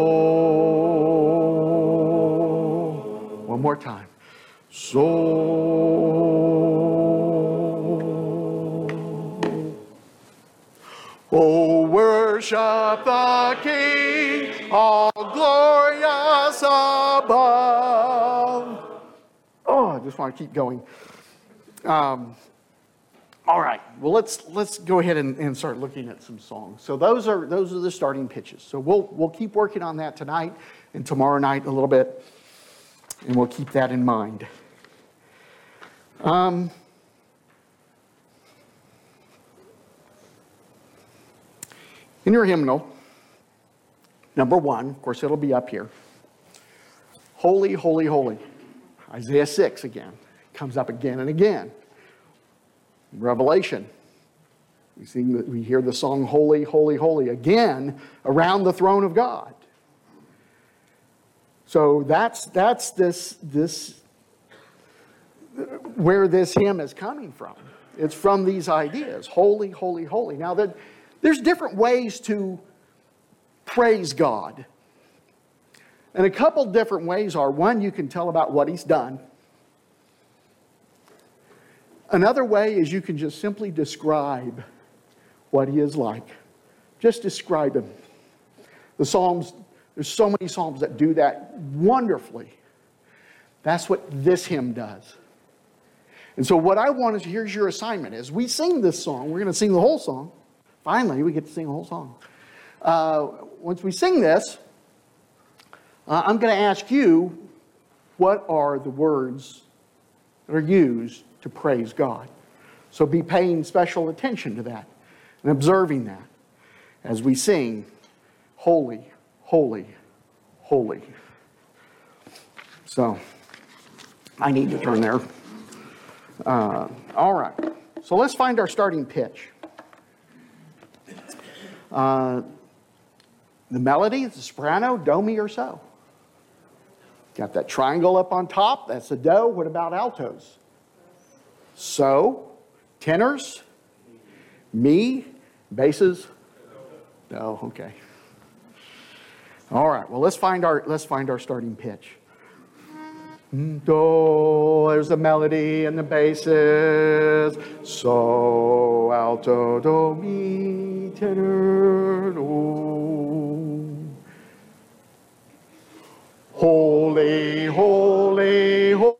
one more time. So, oh, worship the King, all glorious above. Oh, I just want to keep going. Um, all right. Well, let's let's go ahead and, and start looking at some songs. So those are those are the starting pitches. So we'll we'll keep working on that tonight and tomorrow night a little bit, and we'll keep that in mind. Um. In your hymnal, number one, of course, it'll be up here. Holy, holy, holy. Isaiah six again. Comes up again and again. Revelation. We sing, we hear the song Holy, Holy, Holy again around the throne of God. So that's that's this this where this hymn is coming from. It's from these ideas. Holy, holy, holy. Now that there's different ways to praise God. And a couple different ways are, one, you can tell about what he's done. Another way is you can just simply describe what he is like. Just describe him. The Psalms, there's so many Psalms that do that wonderfully. That's what this hymn does. And so what I want is, here's your assignment. As we sing this song, we're going to sing the whole song. Finally, we get to sing the whole song. Uh, once we sing this, uh, I'm going to ask you, what are the words that are used to praise God? So be paying special attention to that and observing that as we sing, holy, holy, holy. So, I need to turn there. Uh, all right. So let's find our starting pitch. Uh, the melody, the soprano, do, mi, or so. Got that triangle up on top, that's the do. What about altos? So, tenors, mi, basses, do, okay. All right, well, let's find our, let's find our starting pitch. Do, there's the melody and the basses. So, alto, do, mi, tenor, do. Holy, holy, holy.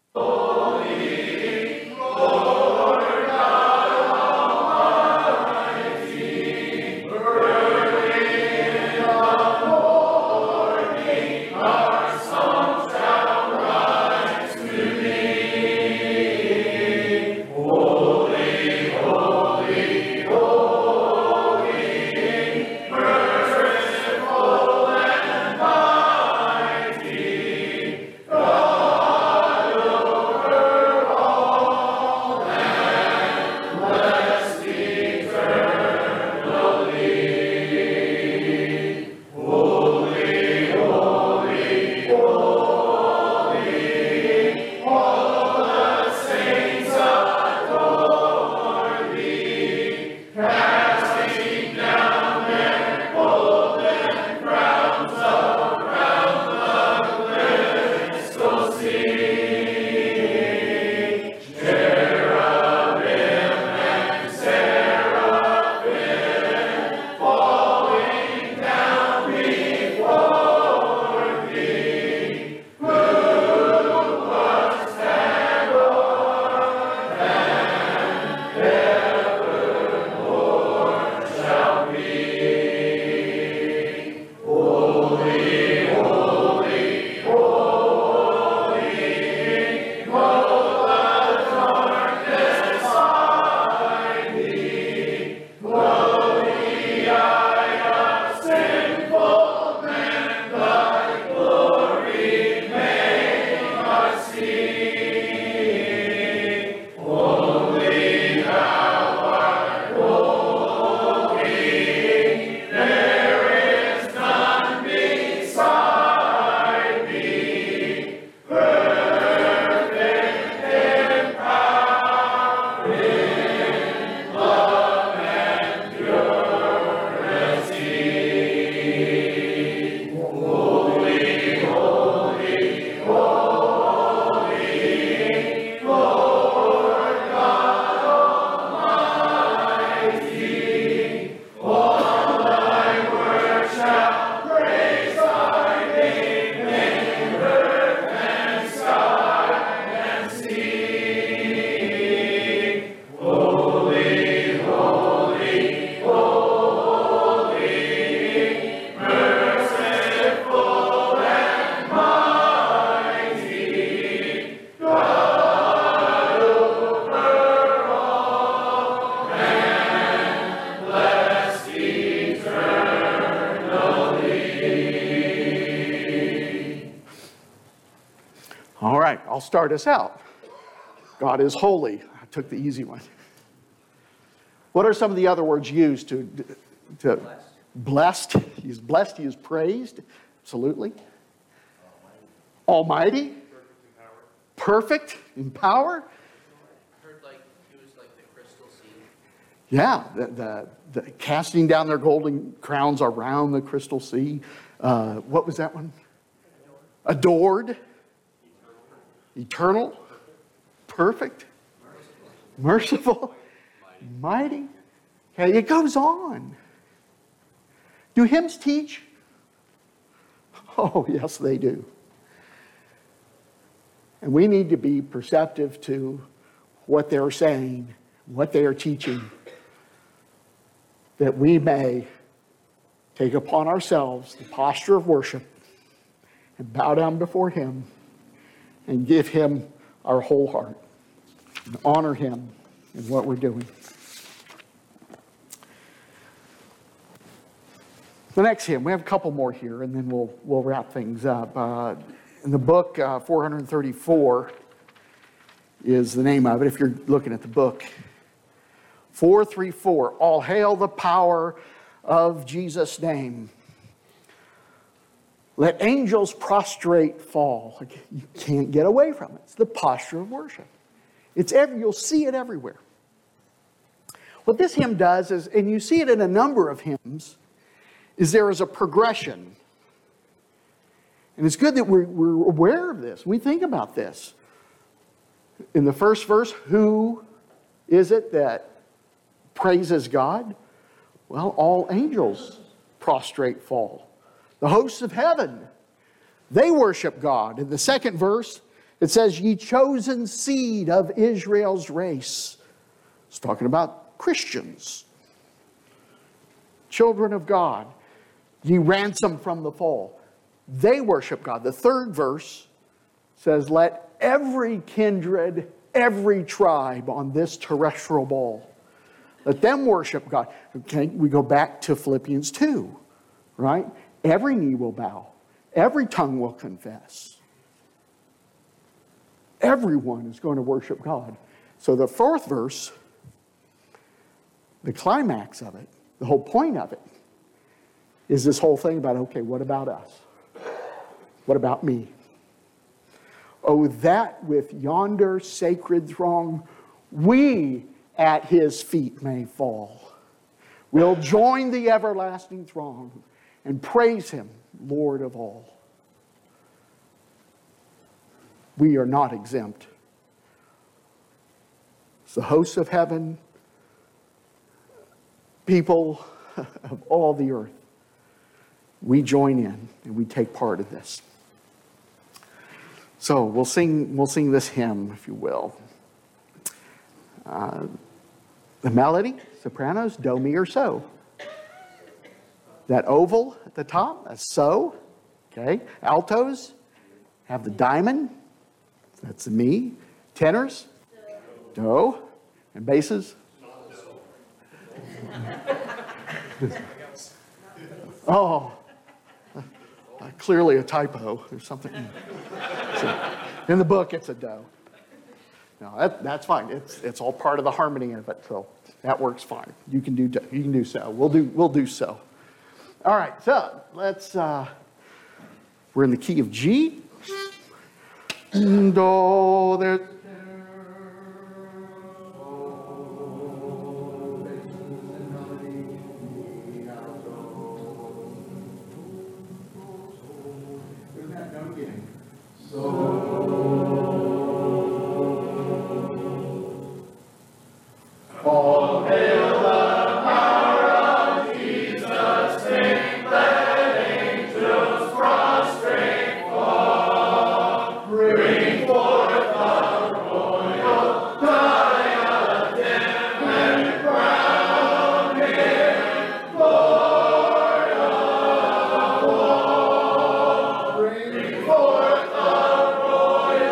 All right, I'll start us out. God is holy. I took the easy one. What are some of the other words used to, to blessed? Blessed. He's blessed. He is praised. Absolutely. Almighty. Almighty. Perfect in power. I heard like he was like the crystal sea. Yeah, the, the, the casting down their golden crowns around the crystal sea. Uh, what was that one? Adored. Adored. Eternal. Perfect. Merciful. Merciful. Mighty. Okay, it goes on. Do hymns teach? Oh, yes, they do. And we need to be perceptive to what they're saying, what they are teaching, that we may take upon ourselves the posture of worship and bow down before him and give him our whole heart and honor him in what we're doing. The next hymn, we have a couple more here, and then we'll we'll wrap things up. Uh, in the book, uh, four thirty-four is the name of it, if you're looking at the book. four thirty-four, all hail the power of Jesus' name. Let angels prostrate fall. You can't get away from it. It's the posture of worship. It's every, you'll see it everywhere. What this hymn does is, and you see it in a number of hymns, is there is a progression. And it's good that we're, we're aware of this. We think about this. In the first verse, who is it that praises God? Well, all angels prostrate fall. The hosts of heaven, they worship God. In the second verse, it says, ye chosen seed of Israel's race. It's talking about Christians, children of God. Ye ransomed from the fall. They worship God. The third verse says, let every kindred, every tribe on this terrestrial ball, let them worship God. Okay, we go back to Philippians two, right? Every knee will bow. Every tongue will confess. Everyone is going to worship God. So the fourth verse, the climax of it, the whole point of it, is this whole thing about, okay, what about us? What about me? Oh, that with yonder sacred throng, we at his feet may fall. We'll join the everlasting throng and praise him, Lord of all. We are not exempt. It's the hosts of heaven, people of all the earth. We join in and we take part in this. So we'll sing, we'll sing this hymn, if you will. Uh, the melody, sopranos, do, mi, or so. That oval at the top, that's so. Okay. Altos have the diamond. That's the mi. Tenors, do. And basses. Oh, uh, clearly a typo. There's something. So, in the book, it's a do. No, that, that's fine. It's it's all part of the harmony of it, so that works fine. You can do you can do so. We'll do we'll do so. All right, so let's. Uh, we're in the key of G. Do there. Bring forth the royal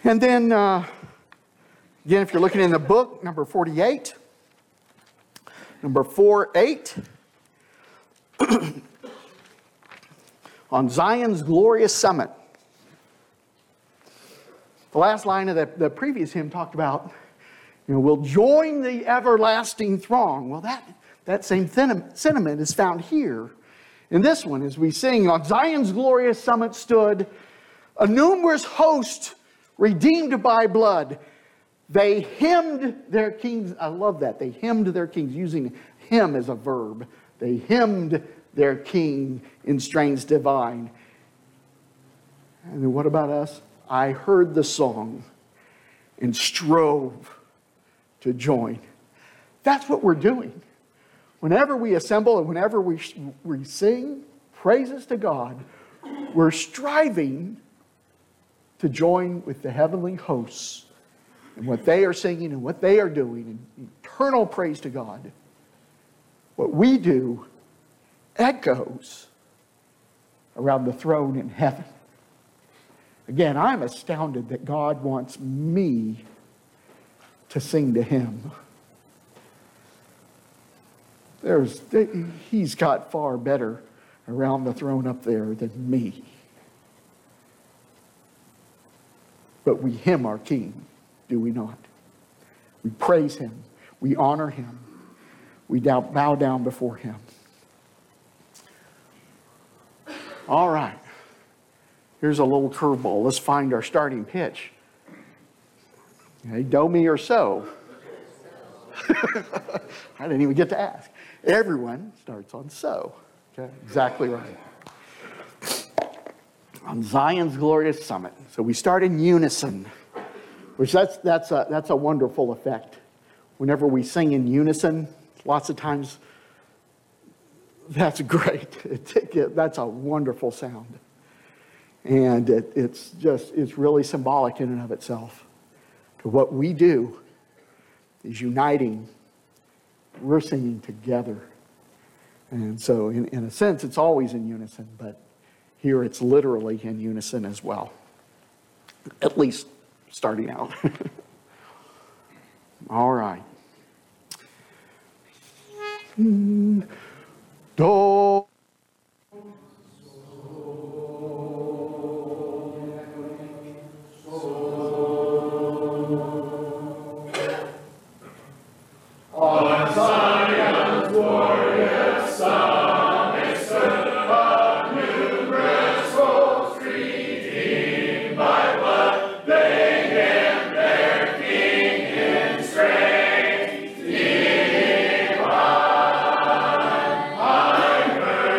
And then, uh, again, if you're looking in the book, number forty-eight, number four eight, on Zion's glorious summit. The last line of the, the previous hymn talked about, you know, we'll join the everlasting throng. Well, that, that same sentiment is found here in this one as we sing, on Zion's glorious summit stood a numerous host redeemed by blood. They hymned their kings. I love that. They hymned their kings, using hymn as a verb. They hymned their king in strains divine. And then what about us? I heard the song and strove to join. That's what we're doing. Whenever we assemble and whenever we, we sing praises to God, we're striving to join with the heavenly hosts and what they are singing and what they are doing in eternal praise to God. What we do echoes around the throne in heaven. Again, I'm astounded that God wants me to sing to Him. There's, He's got far better around the throne up there than me. But we hymn our King, do we not? We praise Him. We honor Him. We bow down before Him. All right. Here's a little curveball. Let's find our starting pitch. Okay, do, mi, or so. I didn't even get to ask. Everyone starts on so. Okay, exactly right. On Zion's glorious summit. So we start in unison, which that's that's a that's a wonderful effect. Whenever we sing in unison, lots of times that's great. It, it, that's a wonderful sound. And it, it's just, it's really symbolic in and of itself. To what we do is uniting. We're singing together. And so in, in a sense, it's always in unison, but here it's literally in unison as well. At least starting out. All right. Do. Heard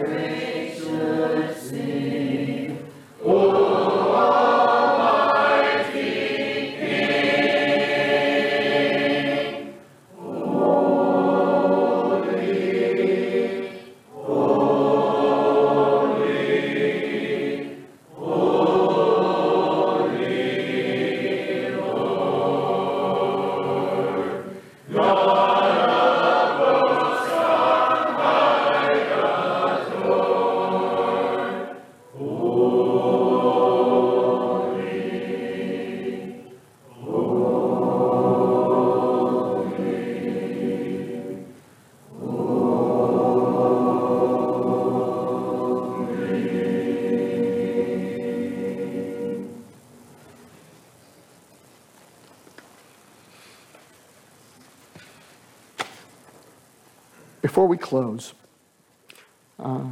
Before we close, uh,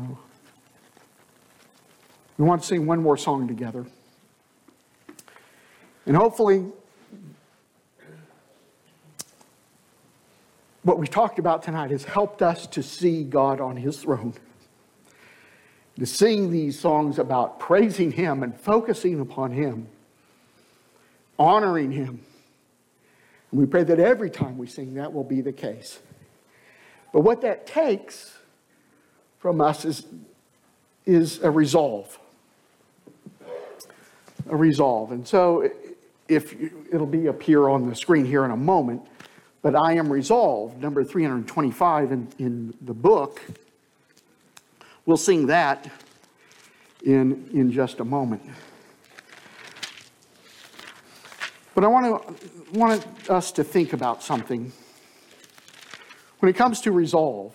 we want to sing one more song together. And hopefully, what we talked about tonight has helped us to see God on His throne. To sing these songs about praising Him and focusing upon Him, honoring Him. And we pray that every time we sing that will be the case. But what that takes from us is, is a resolve. A resolve. And so if you, it'll be up here on the screen here in a moment, but I am resolved, number three hundred twenty-five in, in the book. We'll sing that in, in just a moment. But I want to want us to think about something. When it comes to resolve,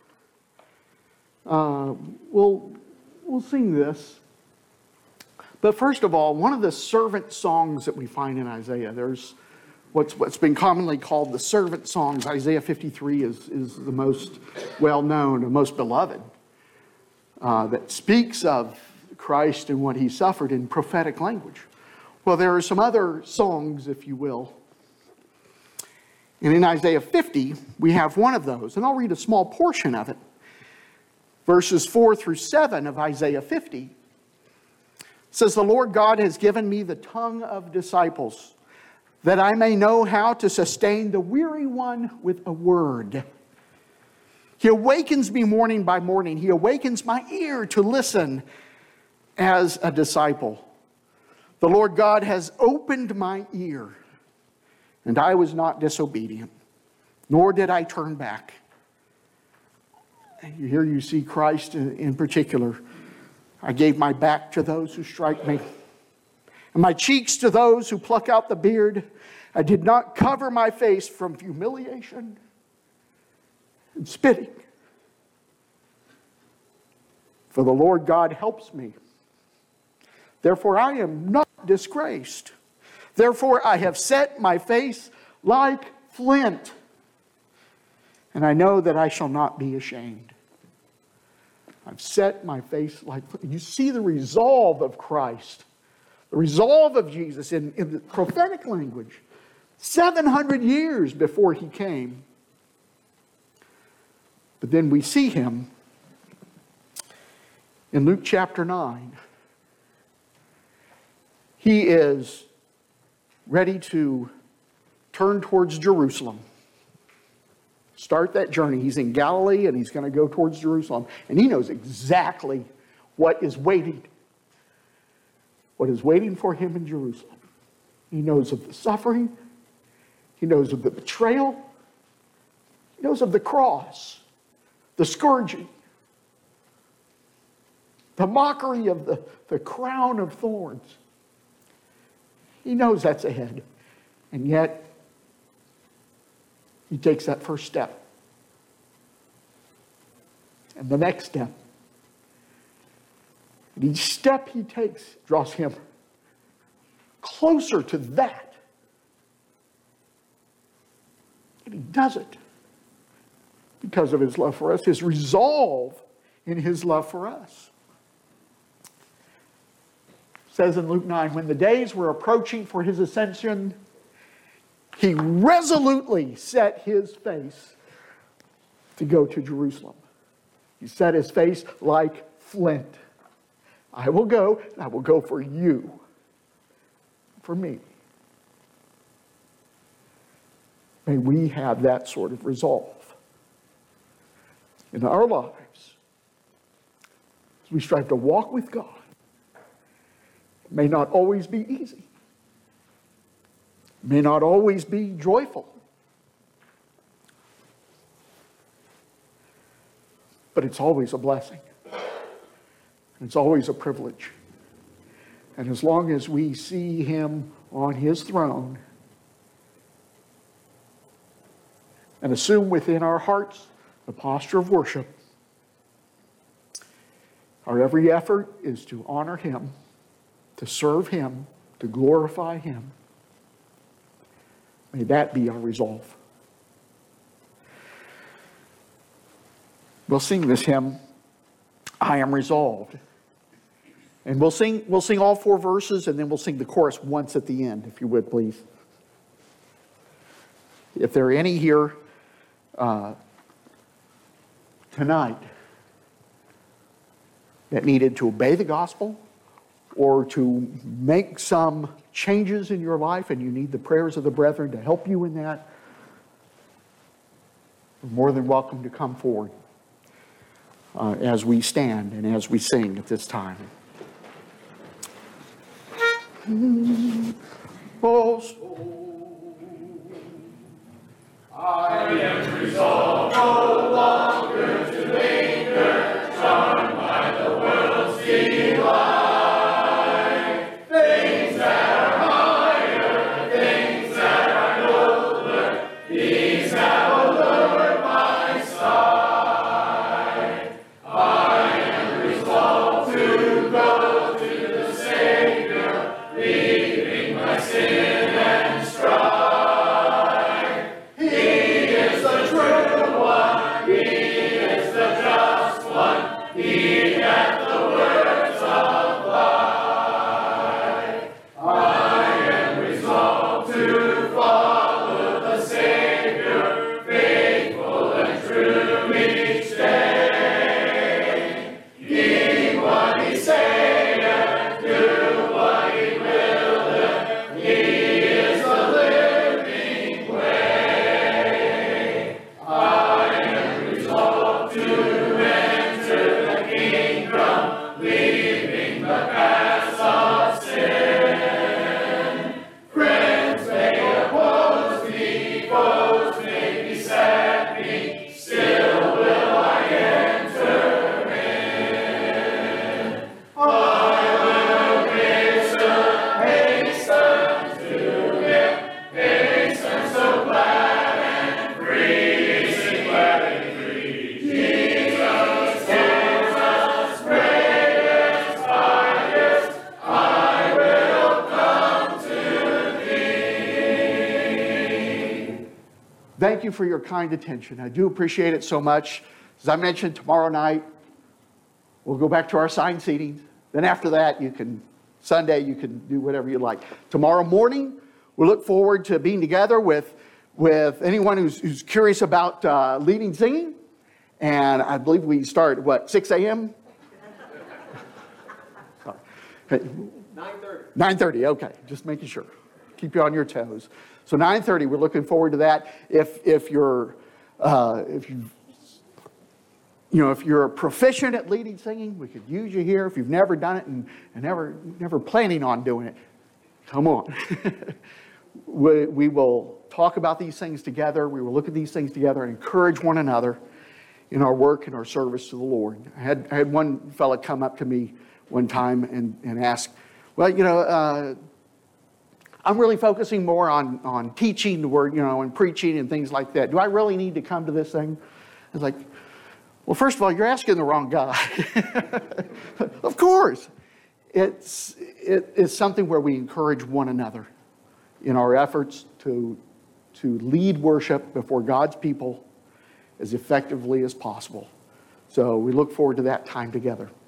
uh, we'll, we'll sing this. But first of all, one of the servant songs that we find in Isaiah, there's what's, what's been commonly called the servant songs. Isaiah fifty-three is, is the most well-known and most beloved, uh, that speaks of Christ and what He suffered in prophetic language. Well, there are some other songs, if you will. And in Isaiah fifty, we have one of those. And I'll read a small portion of it. Verses four through seven of Isaiah fifty. It says, "The Lord God has given me the tongue of disciples, that I may know how to sustain the weary one with a word. He awakens me morning by morning. He awakens my ear to listen as a disciple. The Lord God has opened my ear, and I was not disobedient, nor did I turn back." And here you see Christ in, in particular. "I gave my back to those who strike me, and my cheeks to those who pluck out the beard. I did not cover my face from humiliation and spitting. For the Lord God helps me. Therefore I am not disgraced. Therefore I have set my face like flint, and I know that I shall not be ashamed." I've set my face like flint. You see the resolve of Christ, the resolve of Jesus in, in the prophetic language, seven hundred years before He came. But then we see Him in Luke chapter nine. He is ready to turn towards Jerusalem. Start that journey. He's in Galilee and He's going to go towards Jerusalem. And He knows exactly what is waiting. What is waiting for Him in Jerusalem. He knows of the suffering. He knows of the betrayal. He knows of the cross. The scourging. The mockery of the, the crown of thorns. He knows that's ahead. And yet, He takes that first step. And the next step. And each step He takes draws Him closer to that. And He does it because of His love for us, His resolve in His love for us. It says in Luke nine, when the days were approaching for His ascension, He resolutely set His face to go to Jerusalem. He set his face like flint. I will go, and I will go for you, for me. May we have that sort of resolve in our lives as we strive to walk with God. It may not always be easy. It may not always be joyful. But it's always a blessing. It's always a privilege. And as long as we see him on his throne and assume within our hearts the posture of worship, our every effort is to honor him, to serve him, to glorify him. May that be our resolve. We'll sing this hymn, I Am Resolved. And we'll sing, we'll sing all four verses, and then we'll sing the chorus once at the end, if you would, please. If there are any here uh, tonight that needed to obey the gospel or to make some changes in your life, and you need the prayers of the brethren to help you in that, you're more than welcome to come forward uh, as we stand and as we sing at this time. Oh, soul, I am resolved no longer to linger, charmed by the world's delight. Things that are higher, things that are nobler, these have allured my sight. I am resolved to go to the Savior, leaving my sin and strife. He is the true one, He is the just one, He hath the words of life. I am resolved to follow the Savior, faithful and true each day. Heed what He saith, do what He willeth, He is the living way. I am resolved to enter the kingdom, leaving the paths of sin. Friends may oppose me, foes may beset me, still will I enter in. I will hasten, hasten to Him, hasten so glad and free, sing glad and free. Jesus, Jesus, greatest, highest, I will come to Thee. thank you for your kind attention. I do appreciate it so much. As I mentioned, tomorrow night, we'll go back to our assigned seating. Then after that, you can, Sunday, you can do whatever you like. Tomorrow morning, we look forward to being together with, with anyone who's, who's curious about uh, leading singing. And I believe we start, what, six a.m.? nine thirty. nine thirty, okay. Just making sure. Keep you on your toes. So nine thirty, we're looking forward to that. If, if you're, uh, if you You know, if you're proficient at leading singing, we could use you here. If you've never done it and, and never, never planning on doing it, come on. we, we will talk about these things together. We will look at these things together and encourage one another in our work and our service to the Lord. I had, I had one fella come up to me one time and, and ask, well, you know, uh, I'm really focusing more on, on teaching the word, you know, and preaching and things like that. Do I really need to come to this thing? I was like, well, first of all, you're asking the wrong guy. Of course. It's, it, it's something where we encourage one another in our efforts to, to lead worship before God's people as effectively as possible. So we look forward to that time together.